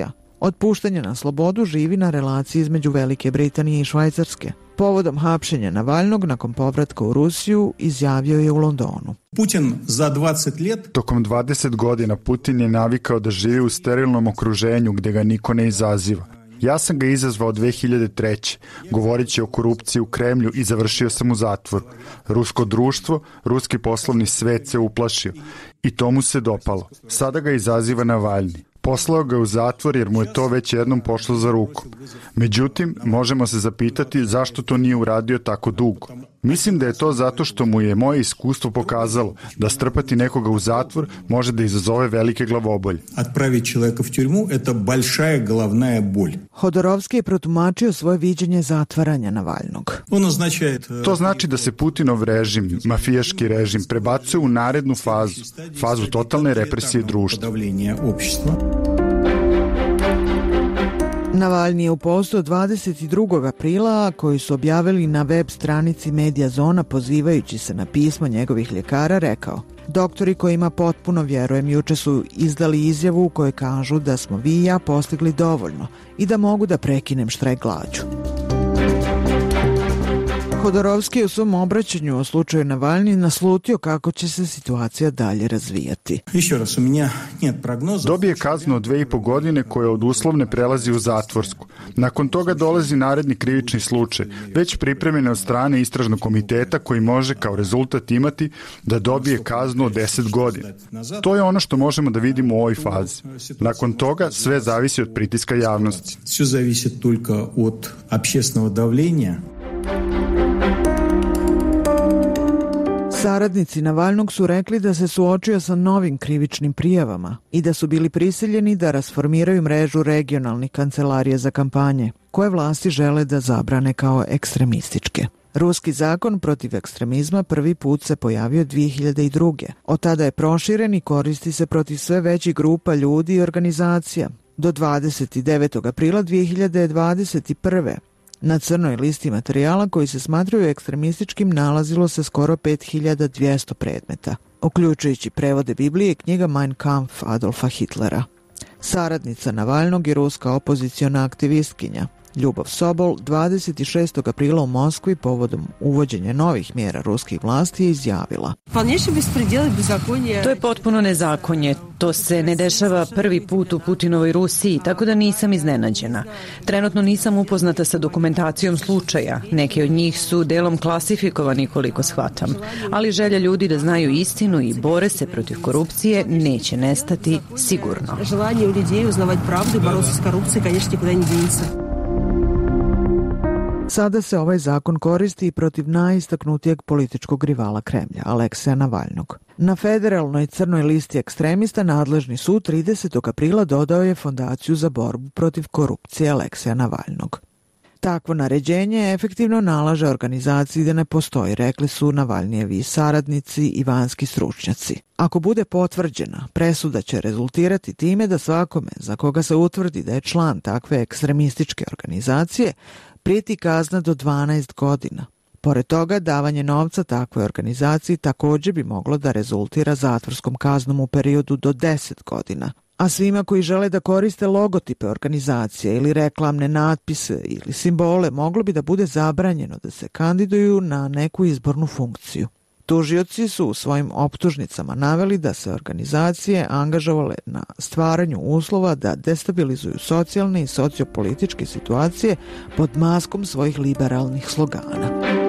Od puštanja na slobodu živi na relaciji između Velike Britanije i Švajcarske. Povodom hapšenja Navalnog nakon povratka u Rusiju izjavio je u Londonu. Putin za dvadeset let... Tokom dvadeset godina Putin je navikao da živi u sterilnom okruženju gdje ga niko ne izaziva. Ja sam ga izazvao dve hiljade treće. govoreći o korupciji u Kremlju i završio sam u zatvoru. Rusko društvo, ruski poslovni svet se uplašio i to mu se dopalo. Sada ga izaziva Navalni. Poslao ga u zatvor jer mu je to već jednom pošlo za rukom. Međutim, možemo se zapitati zašto to nije uradio tako dugo. Mislim da je to zato što mu je moje iskustvo pokazalo da strpati nekoga u zatvor može da izazove velike glavobolje. Отправить человека в тюрьму это большая головная боль. Hodorovski je protumačio svoje viđenje zatvaranja Navalnog. On означает... To znači da se Putinov režim, mafijaški režim, prebacuje u narednu fazu, fazu totalne represije društva. Navalni je u postu dvadeset drugog aprila, koji su objavili na web stranici Media Zona pozivajući se na pismo njegovih ljekara, rekao: doktori kojima potpuno vjerujem juče su izdali izjavu u kojoj kažu da smo vi i ja postigli dovoljno i da mogu da prekinem štrajk glađu. Hodorovski je u svom obraćanju o slučaju Navalni naslutio kako će se situacija dalje razvijati. Dobije kaznu od dve i po godine koja od uslovne prelazi u zatvorsku. Nakon toga dolazi naredni krivični slučaj, već pripremljen od strane istražnog komiteta koji može kao rezultat imati da dobije kaznu od deset godina. To je ono što možemo da vidimo u ovoj fazi. Nakon toga sve zavisi od pritiska javnosti. Sve zavisi только od общественного давления. Saradnici Navalnog su rekli da se suočio sa novim krivičnim prijavama i da su bili prisiljeni da rasformiraju mrežu regionalnih kancelarija za kampanje, koje vlasti žele da zabrane kao ekstremističke. Ruski zakon protiv ekstremizma prvi put se pojavio dve hiljade druge. Od tada je proširen i koristi se protiv sve većih grupa ljudi i organizacija. Do dvadeset devetog aprila dve hiljade dvadeset prve. Na crnoj listi materijala koji se smatraju ekstremističkim nalazilo se skoro pet hiljada dvjesto predmeta, uključujući prevode Biblije i knjiga Mein Kampf Adolfa Hitlera. Saradnica Navalnog i ruska opoziciona aktivistkinja Ljubov Sobol dvadeset šestog aprila u Moskvi povodom uvođenja novih mjera ruskih vlasti je izjavila: To je potpuno nezakonje. To se ne dešava prvi put u Putinovoj Rusiji, tako da nisam iznenađena. Trenutno nisam upoznata sa dokumentacijom slučaja. Neki od njih su delom klasifikovani koliko shvatam. Ali želja ljudi da znaju istinu i bore se protiv korupcije neće nestati sigurno. Želanje u ljudi uznavati pravdu i boriti s korupcijom, конечно, nikuda ne dinse. Sada se ovaj zakon koristi i protiv najistaknutijeg političkog rivala Kremlja, Alekseja Navalnog. Na federalnoj crnoj listi ekstremista nadležni sud tridesetog aprila dodao je Fondaciju za borbu protiv korupcije Alekseja Navalnog. Takvo naređenje efektivno nalaže organizaciji da ne postoji, rekli su Navalnijevi saradnici i vanjski stručnjaci. Ako bude potvrđena, presuda će rezultirati time da svakome za koga se utvrdi da je član takve ekstremističke organizacije prijeti kazna do dvanaest godina. Pored toga, davanje novca takvoj organizaciji također bi moglo da rezultira zatvorskom kaznom u periodu do deset godina. A svima koji žele da koriste logotipe organizacije ili reklamne natpise ili simbole moglo bi da bude zabranjeno da se kandiduju na neku izbornu funkciju. Tužioci su u svojim optužnicama naveli da se organizacije angažovale na stvaranju uslova da destabilizuju socijalne i sociopolitičke situacije pod maskom svojih liberalnih slogana.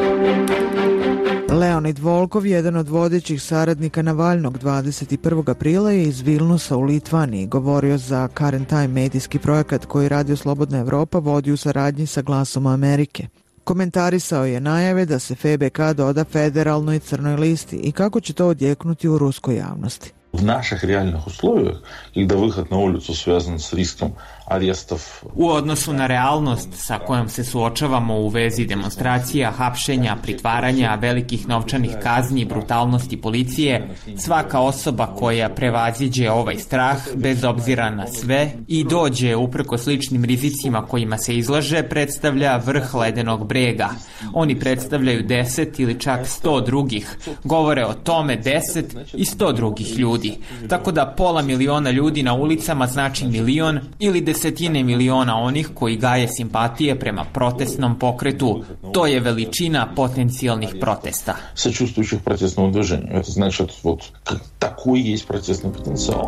Leonid Volkov, jedan od vodećih saradnika Navalnog, dvadeset prvog aprila je iz Vilnusa u Litvaniji govorio za Current Time medijski projekat koji Radio Slobodna Evropa vodi u saradnji sa Glasom Amerike. Komentarisao je najave da se F B K doda federalnoj crnoj listi i kako će to odjeknuti u ruskoj javnosti. В наших реальных условиях, когда выход на улицу связан с риском arestov. U odnosu na realnost sa kojom se suočavamo u vezi demonstracija, hapšenja, pritvaranja, velikih novčanih kazni, brutalnosti policije, svaka osoba koja prevaziđe ovaj strah, bez obzira na sve, i dođe uprko sličnim rizicima kojima se izlaže, predstavlja vrh ledenog brega. Oni predstavljaju deset ili čak sto drugih. Govore o tome deset i sto drugih ljudi. ljudi. Tako da pola miliona ljudi na ulicama znači milion ili desetine miliona onih koji gaje simpatije prema protestnom pokretu. To je veličina potencijalnih protesta. Сочувствующих протестному движению. Это значит, вот такой есть протестный потенциал.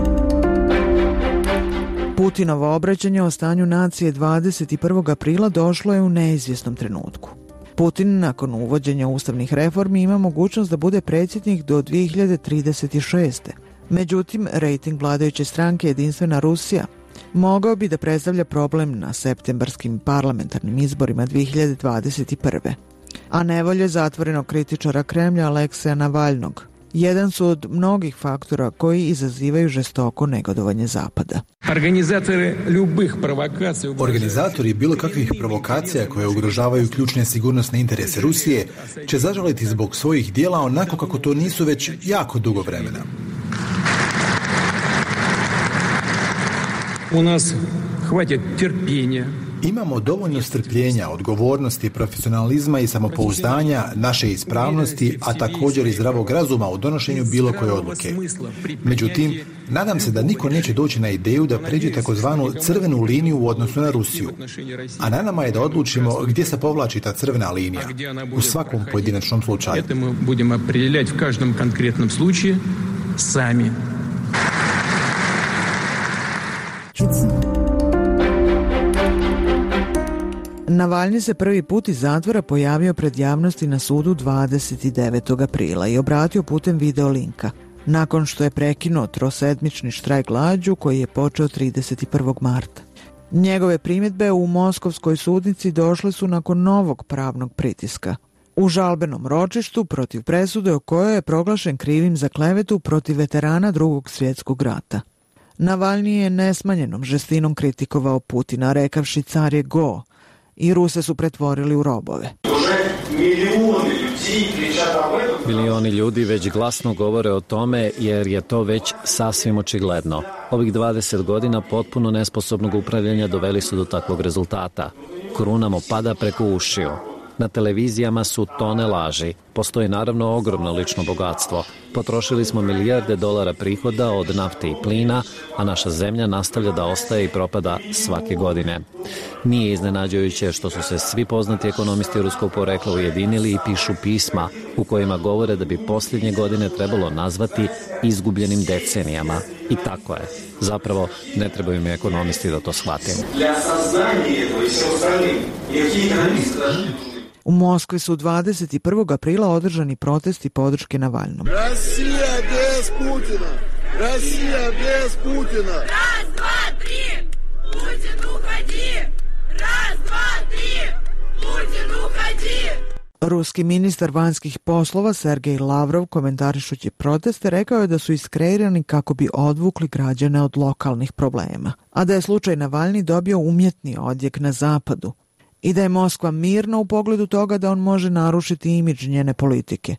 Putinovo obraćanje o stanju nacije dvadeset prvog aprila došlo je u neizvjesnom trenutku. Putin nakon uvođenja ustavnih reformi ima mogućnost da bude predsjednik do dvije hiljade trideset šeste. Međutim, rejting vladajuće stranke Jedinstvena Rusija mogao bi da predstavlja problem na septembarskim parlamentarnim izborima dvije hiljade dvadeset prve. A nevolje zatvorenog kritičara Kremlja Alekseja Navalnog jedan su od mnogih faktora koji izazivaju žestoko negodovanje Zapada. Organizatori bilo kakvih provokacija koje ugrožavaju ključne sigurnosne interese Rusije će zažaliti zbog svojih dijela onako kako to nisu već jako dugo vremena. U nas hvatit terpjenja. Imamo dovoljno strpljenja, odgovornosti, profesionalizma i samopouzdanja, naše ispravnosti, a također i zdravog razuma u donošenju bilo koje odluke. Međutim, nadam se da niko neće doći na ideju da pređe takozvanu crvenu liniju u odnosu na Rusiju. A na nama je da odlučimo gdje se povlači ta crvena linija u svakom pojedinačnom slučaju. Budemo определять в каждом конкретном случае сами. Navalni se prvi put iz zatvora pojavio pred javnosti na sudu dvadeset devetog aprila i obratio putem video linka, nakon što je prekinuo trosedmični štrajk glađu koji je počeo trideset prvog marta. Njegove primjedbe u moskovskoj sudnici došle su nakon novog pravnog pritiska. U žalbenom ročištu protiv presude o kojoj je proglašen krivim za klevetu protiv veterana Drugog svjetskog rata. Navalni je nesmanjenom žestinom kritikovao Putina, rekavši car je go, i Ruse su pretvorili u robove. Milioni ljudi već glasno govore o tome jer je to već sasvim očigledno. Ovih dvadeset godina potpuno nesposobnog upravljanja doveli su do takvog rezultata. Kruna mu pada preko ušiju. Na televizijama su tone laži. Postoji naravno ogromno lično bogatstvo. Potrošili smo milijarde dolara prihoda od nafte i plina, a naša zemlja nastavlja da ostaje i propada svake godine. Nije iznenađujuće što su se svi poznati ekonomisti ruskog porekla ujedinili i pišu pisma u kojima govore da bi posljednje godine trebalo nazvati izgubljenim decenijama. I tako je. Zapravo, ne trebaju mi ekonomisti da to shvate. U Moskvi su dvadeset prvog aprila održani protesti podrške Navalnom. Rusija bez Putina! Rusija bez Putina! Raz, dva, tri! Putin uhadi! Raz, dva, tri! Putin uhadi! Ruski ministar vanjskih poslova Sergej Lavrov, komentarišući proteste, rekao je da su iskreirani kako bi odvukli građane od lokalnih problema, a da je slučaj Navalni dobio umjetni odjek na zapadu i da je Moskva mirna u pogledu toga da on može narušiti imidž njene politike.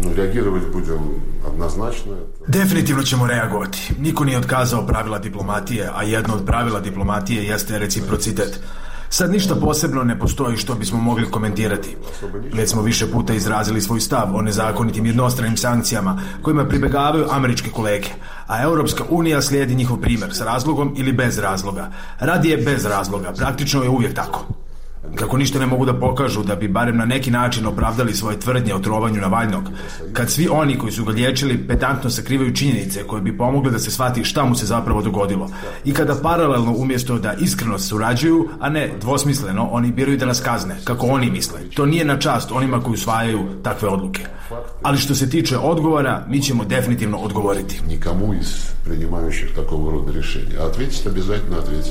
Definitivno ćemo reagovati. Niko nije otkazao pravila diplomatije, a jedno od pravila diplomatije jeste reciprocitet. Sad ništa posebno ne postoji što bismo mogli komentirati. Već smo više puta izrazili svoj stav o nezakonitim jednostranim sankcijama kojima pribegavaju američke kolege, a Europska unija slijedi njihov primjer s razlogom ili bez razloga. Radije bez razloga, praktično je uvijek tako. Kako ništa ne mogu da pokažu da bi barem na neki način opravdali svoje tvrdnje o trovanju Navalnog, kad svi oni koji su ga liječili pedantno sakrivaju činjenice koje bi pomogle da se shvati šta mu se zapravo dogodilo, i kada paralelno umjesto da iskreno surađuju, a ne dvosmisleno, oni biraju da nas kazne, kako oni misle. To nije na čast onima koji usvajaju takve odluke. Ali što se tiče odgovora, mi ćemo definitivno odgovoriti. Nikomu iz принимающих такого рода решения. Ответить обязательно ответить.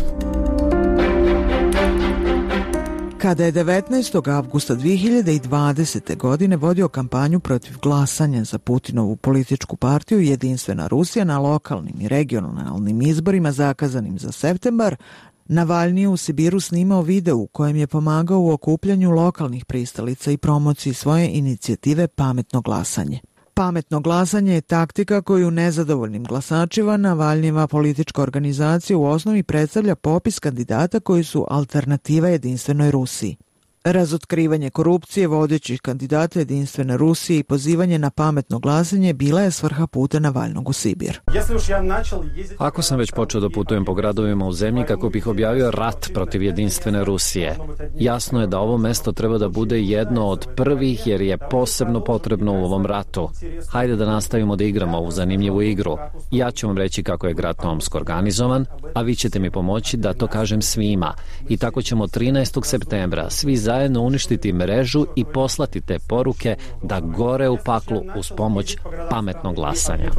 Kada je devetnaestog avgusta dvije hiljade dvadesete. godine vodio kampanju protiv glasanja za Putinovu političku partiju Jedinstvena Rusija na lokalnim i regionalnim izborima zakazanim za septembar, Navalni je u Sibiru snimao video u kojem je pomagao u okupljanju lokalnih pristalica i promociji svoje inicijative Pametno glasanje. Pametno glasanje je taktika koju nezadovoljnim glasačima Navalnjeva politička organizacija u osnovi predstavlja popis kandidata koji su alternativa Jedinstvenoj Rusiji. Razotkrivanje korupcije vodećih kandidata Jedinstvene Rusije i pozivanje na pametno glasanje bila je svrha puta Navalnog u Sibir. Ako sam već počeo da putujem po gradovima u zemlji kako bih objavio rat protiv Jedinstvene Rusije, jasno je da ovo mesto treba da bude jedno od prvih jer je posebno potrebno u ovom ratu. Hajde da nastavimo da igramo ovu zanimljivu igru. Ja ću vam reći kako je grad Tomsk organizovan, a vi ćete mi pomoći da to kažem svima. I tako ćemo trinaestog septembra svi zajedno uništiti mrežu i poslati te poruke da gore u paklu uz pomoć pametnog glasanja.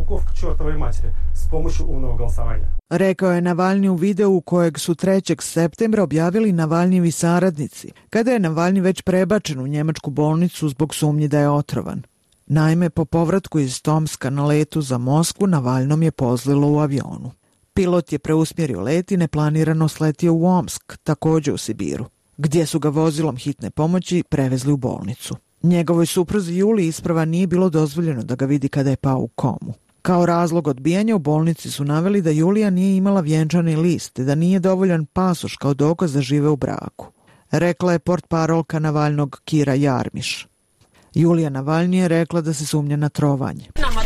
Rekao je Navalni u videu kojeg su trećeg septembra objavili Navalnijevi saradnici, kada je Navalni već prebačen u njemačku bolnicu zbog sumnji da je otrovan. Naime, po povratku iz Tomska na letu za Moskvu, Navalnom je pozlilo u avionu. Pilot je preusmjerio let i neplanirano sletio u Omsk, takođe u Sibiru, gdje su ga vozilom hitne pomoći prevezli u bolnicu. Njegovoj supruzi Juliji isprva nije bilo dozvoljeno da ga vidi kada je pao u komu. Kao razlog odbijanja u bolnici su naveli da Julija nije imala vjenčani list te da nije dovoljan pasoš kao dokaz da žive u braku. Rekla je portparolka Navalnog Kira Jarmiš. Julija Navalni je rekla da se sumnja na trovanje.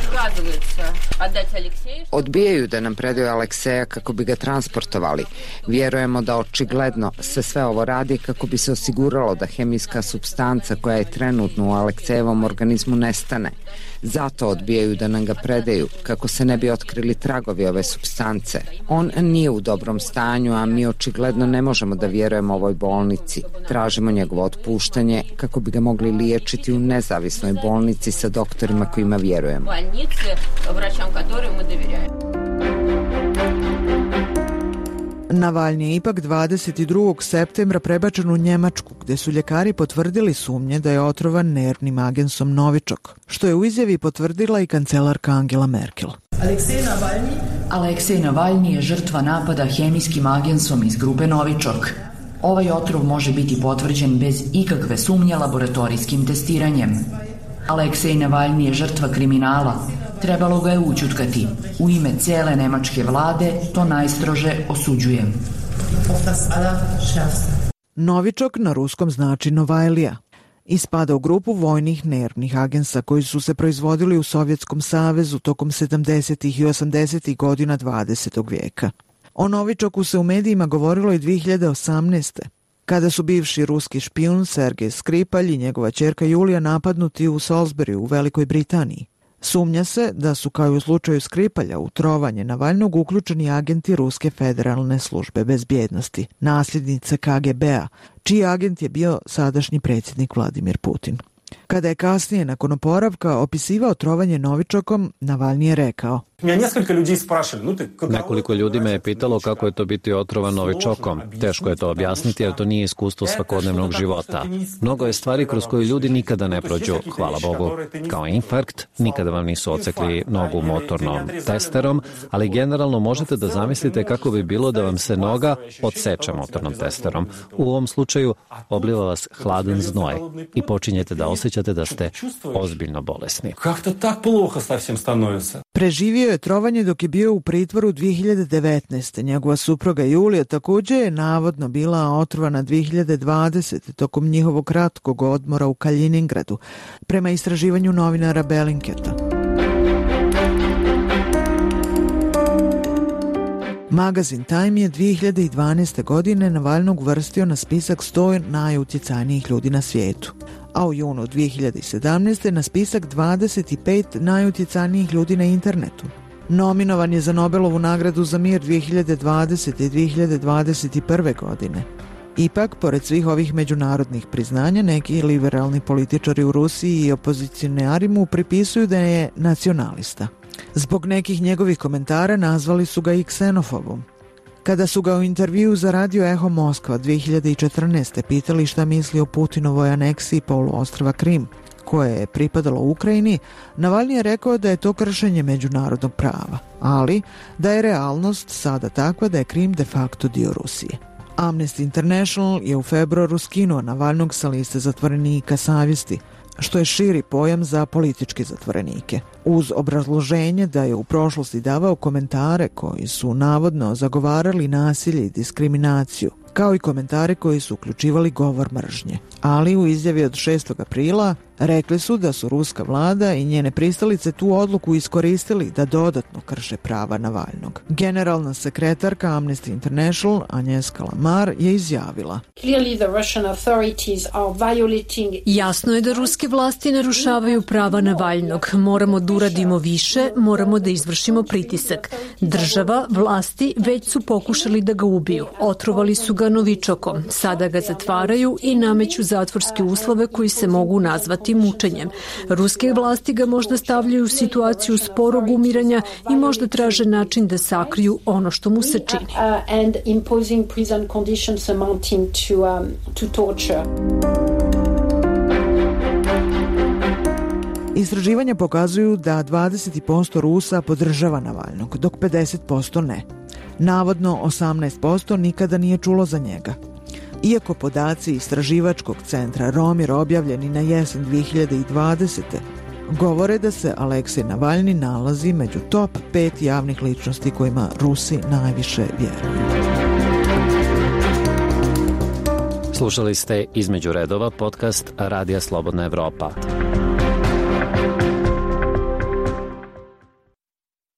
Odbijaju da nam predaju Alekseja kako bi ga transportovali. Vjerujemo da očigledno se sve ovo radi kako bi se osiguralo da hemijska supstanca koja je trenutno u Aleksejevom organizmu nestane. Zato odbijaju da nam ga predaju kako se ne bi otkrili tragovi ove supstance. On nije u dobrom stanju, a mi očigledno ne možemo da vjerujemo ovoj bolnici. Tražimo njegovo otpuštanje kako bi ga mogli liječiti u nezavisnoj bolnici sa doktorima kojima vjerujemo. Navalni je ipak dvadeset drugog septembra prebačen u Njemačku, gde su ljekari potvrdili sumnje da je otrovan nervnim agensom Novičok, što je u izjavi potvrdila i kancelarka Angela Merkel. Aleksej Navalni Aleksej Navalni je žrtva napada hemijskim agensom iz grupe Novičok. Ovaj otrov može biti potvrđen bez ikakve sumnje laboratorijskim testiranjem. Aleksej Navalni je žrtva kriminala. Trebalo ga je ućutkati. U ime cijele nemačke vlade to najstrože osuđujem. Novičok na ruskom znači Novajlija i spada u grupu vojnih nervnih agensa koji su se proizvodili u Sovjetskom savezu tokom sedamdesetih i osamdesetih godina dvadesetog vijeka. O Novičoku se u medijima govorilo i dvije hiljade osamnaeste. kada su bivši ruski špijun Sergej Skripalj i njegova ćerka Julija napadnuti u Salisburyu u Velikoj Britaniji. Sumnja se da su, kao i u slučaju Skripalja, u trovanje Navalnog uključeni agenti Ruske federalne službe bezbjednosti, nasljednice K G B-a, čiji agent je bio sadašnji predsjednik Vladimir Putin. Kada je kasnije, nakon oporavka, opisivao trovanje Novičokom, Navalni je rekao: Nekoliko ljudi me je pitalo kako je to biti otrovan Novičokom. Teško je to objasniti jer to nije iskustvo svakodnevnog života. Mnogo je stvari kroz koje ljudi nikada ne prođu, hvala Bogu. Kao infarkt, nikada vam nisu ocekli nogu motornom testerom, ali generalno možete da zamislite kako bi bilo da vam se noga odseče motornom testerom. U ovom slučaju obliva vas hladan znoj i počinjete da osjećate da ste ozbiljno bolesni. Preživio je trovanje dok je bio u pritvoru dvije hiljade devetnaeste. Njegova supruga Julija također je navodno bila otrovana dvije hiljade dvadesete. tokom njihovog kratkog odmora u Kaliningradu, prema istraživanju novinara Bellinketa. Magazin Time je dvije hiljade dvanaeste. godine Navalnog uvrstio na spisak sto najutjecajnijih ljudi na svijetu, a u junu dvije hiljade sedamnaeste. na spisak dvadeset pet najutjecajnijih ljudi na internetu. Nominovan je za Nobelovu nagradu za mir dvije hiljade dvadesete. i dvije hiljade dvadeset prve. godine. Ipak, pored svih ovih međunarodnih priznanja, neki liberalni političari u Rusiji i opozicionari mu pripisuju da je nacionalista. Zbog nekih njegovih komentara nazvali su ga i ksenofobom. Kada su ga u intervju za radio Eho Moskva dvije hiljade četrnaeste. pitali šta misli o Putinovoj aneksiji poluostrva Krim, koje je pripadalo Ukrajini, Navalni je rekao da je to kršenje međunarodnog prava, ali da je realnost sada takva da je Krim de facto dio Rusije. Amnesty International je u februaru skinuo Navalnog sa liste zatvorenika savjesti, što je širi pojam za političke zatvorenike, uz obrazloženje da je u prošlosti davao komentare koji su navodno zagovarali nasilje i diskriminaciju, kao i komentare koji su uključivali govor mržnje. Ali u izjavi od šestog aprila rekli su da su ruska vlada i njene pristalice tu odluku iskoristili da dodatno krše prava Navalnog. Generalna sekretarka Amnesty International Agnieszka Lamar je izjavila: Jasno je da ruske vlasti narušavaju prava Navalnog. Moramo da uradimo više, moramo da izvršimo pritisak. Država, vlasti već su pokušali da ga ubiju. Otrovali su ga novičokom. Sada ga zatvaraju i nameću zatvorske uslove koji se mogu nazvati mučenjem. Ruske vlasti ga možda stavljaju u situaciju sporog umiranja i možda traže način da sakriju ono što mu se čini. Istraživanja pokazuju da dvadeset posto Rusa podržava Navalnog, dok pedeset posto ne. Navodno osamnaest posto nikada nije čulo za njega. Iako podaci istraživačkog centra Romir objavljeni na jesen dve hiljade dvadesete. govore da se Aleksej Navalni nalazi među top pet javnih ličnosti kojima Rusi najviše vjeruju. Slušali ste Između redova podcast Radija Slobodna Evropa.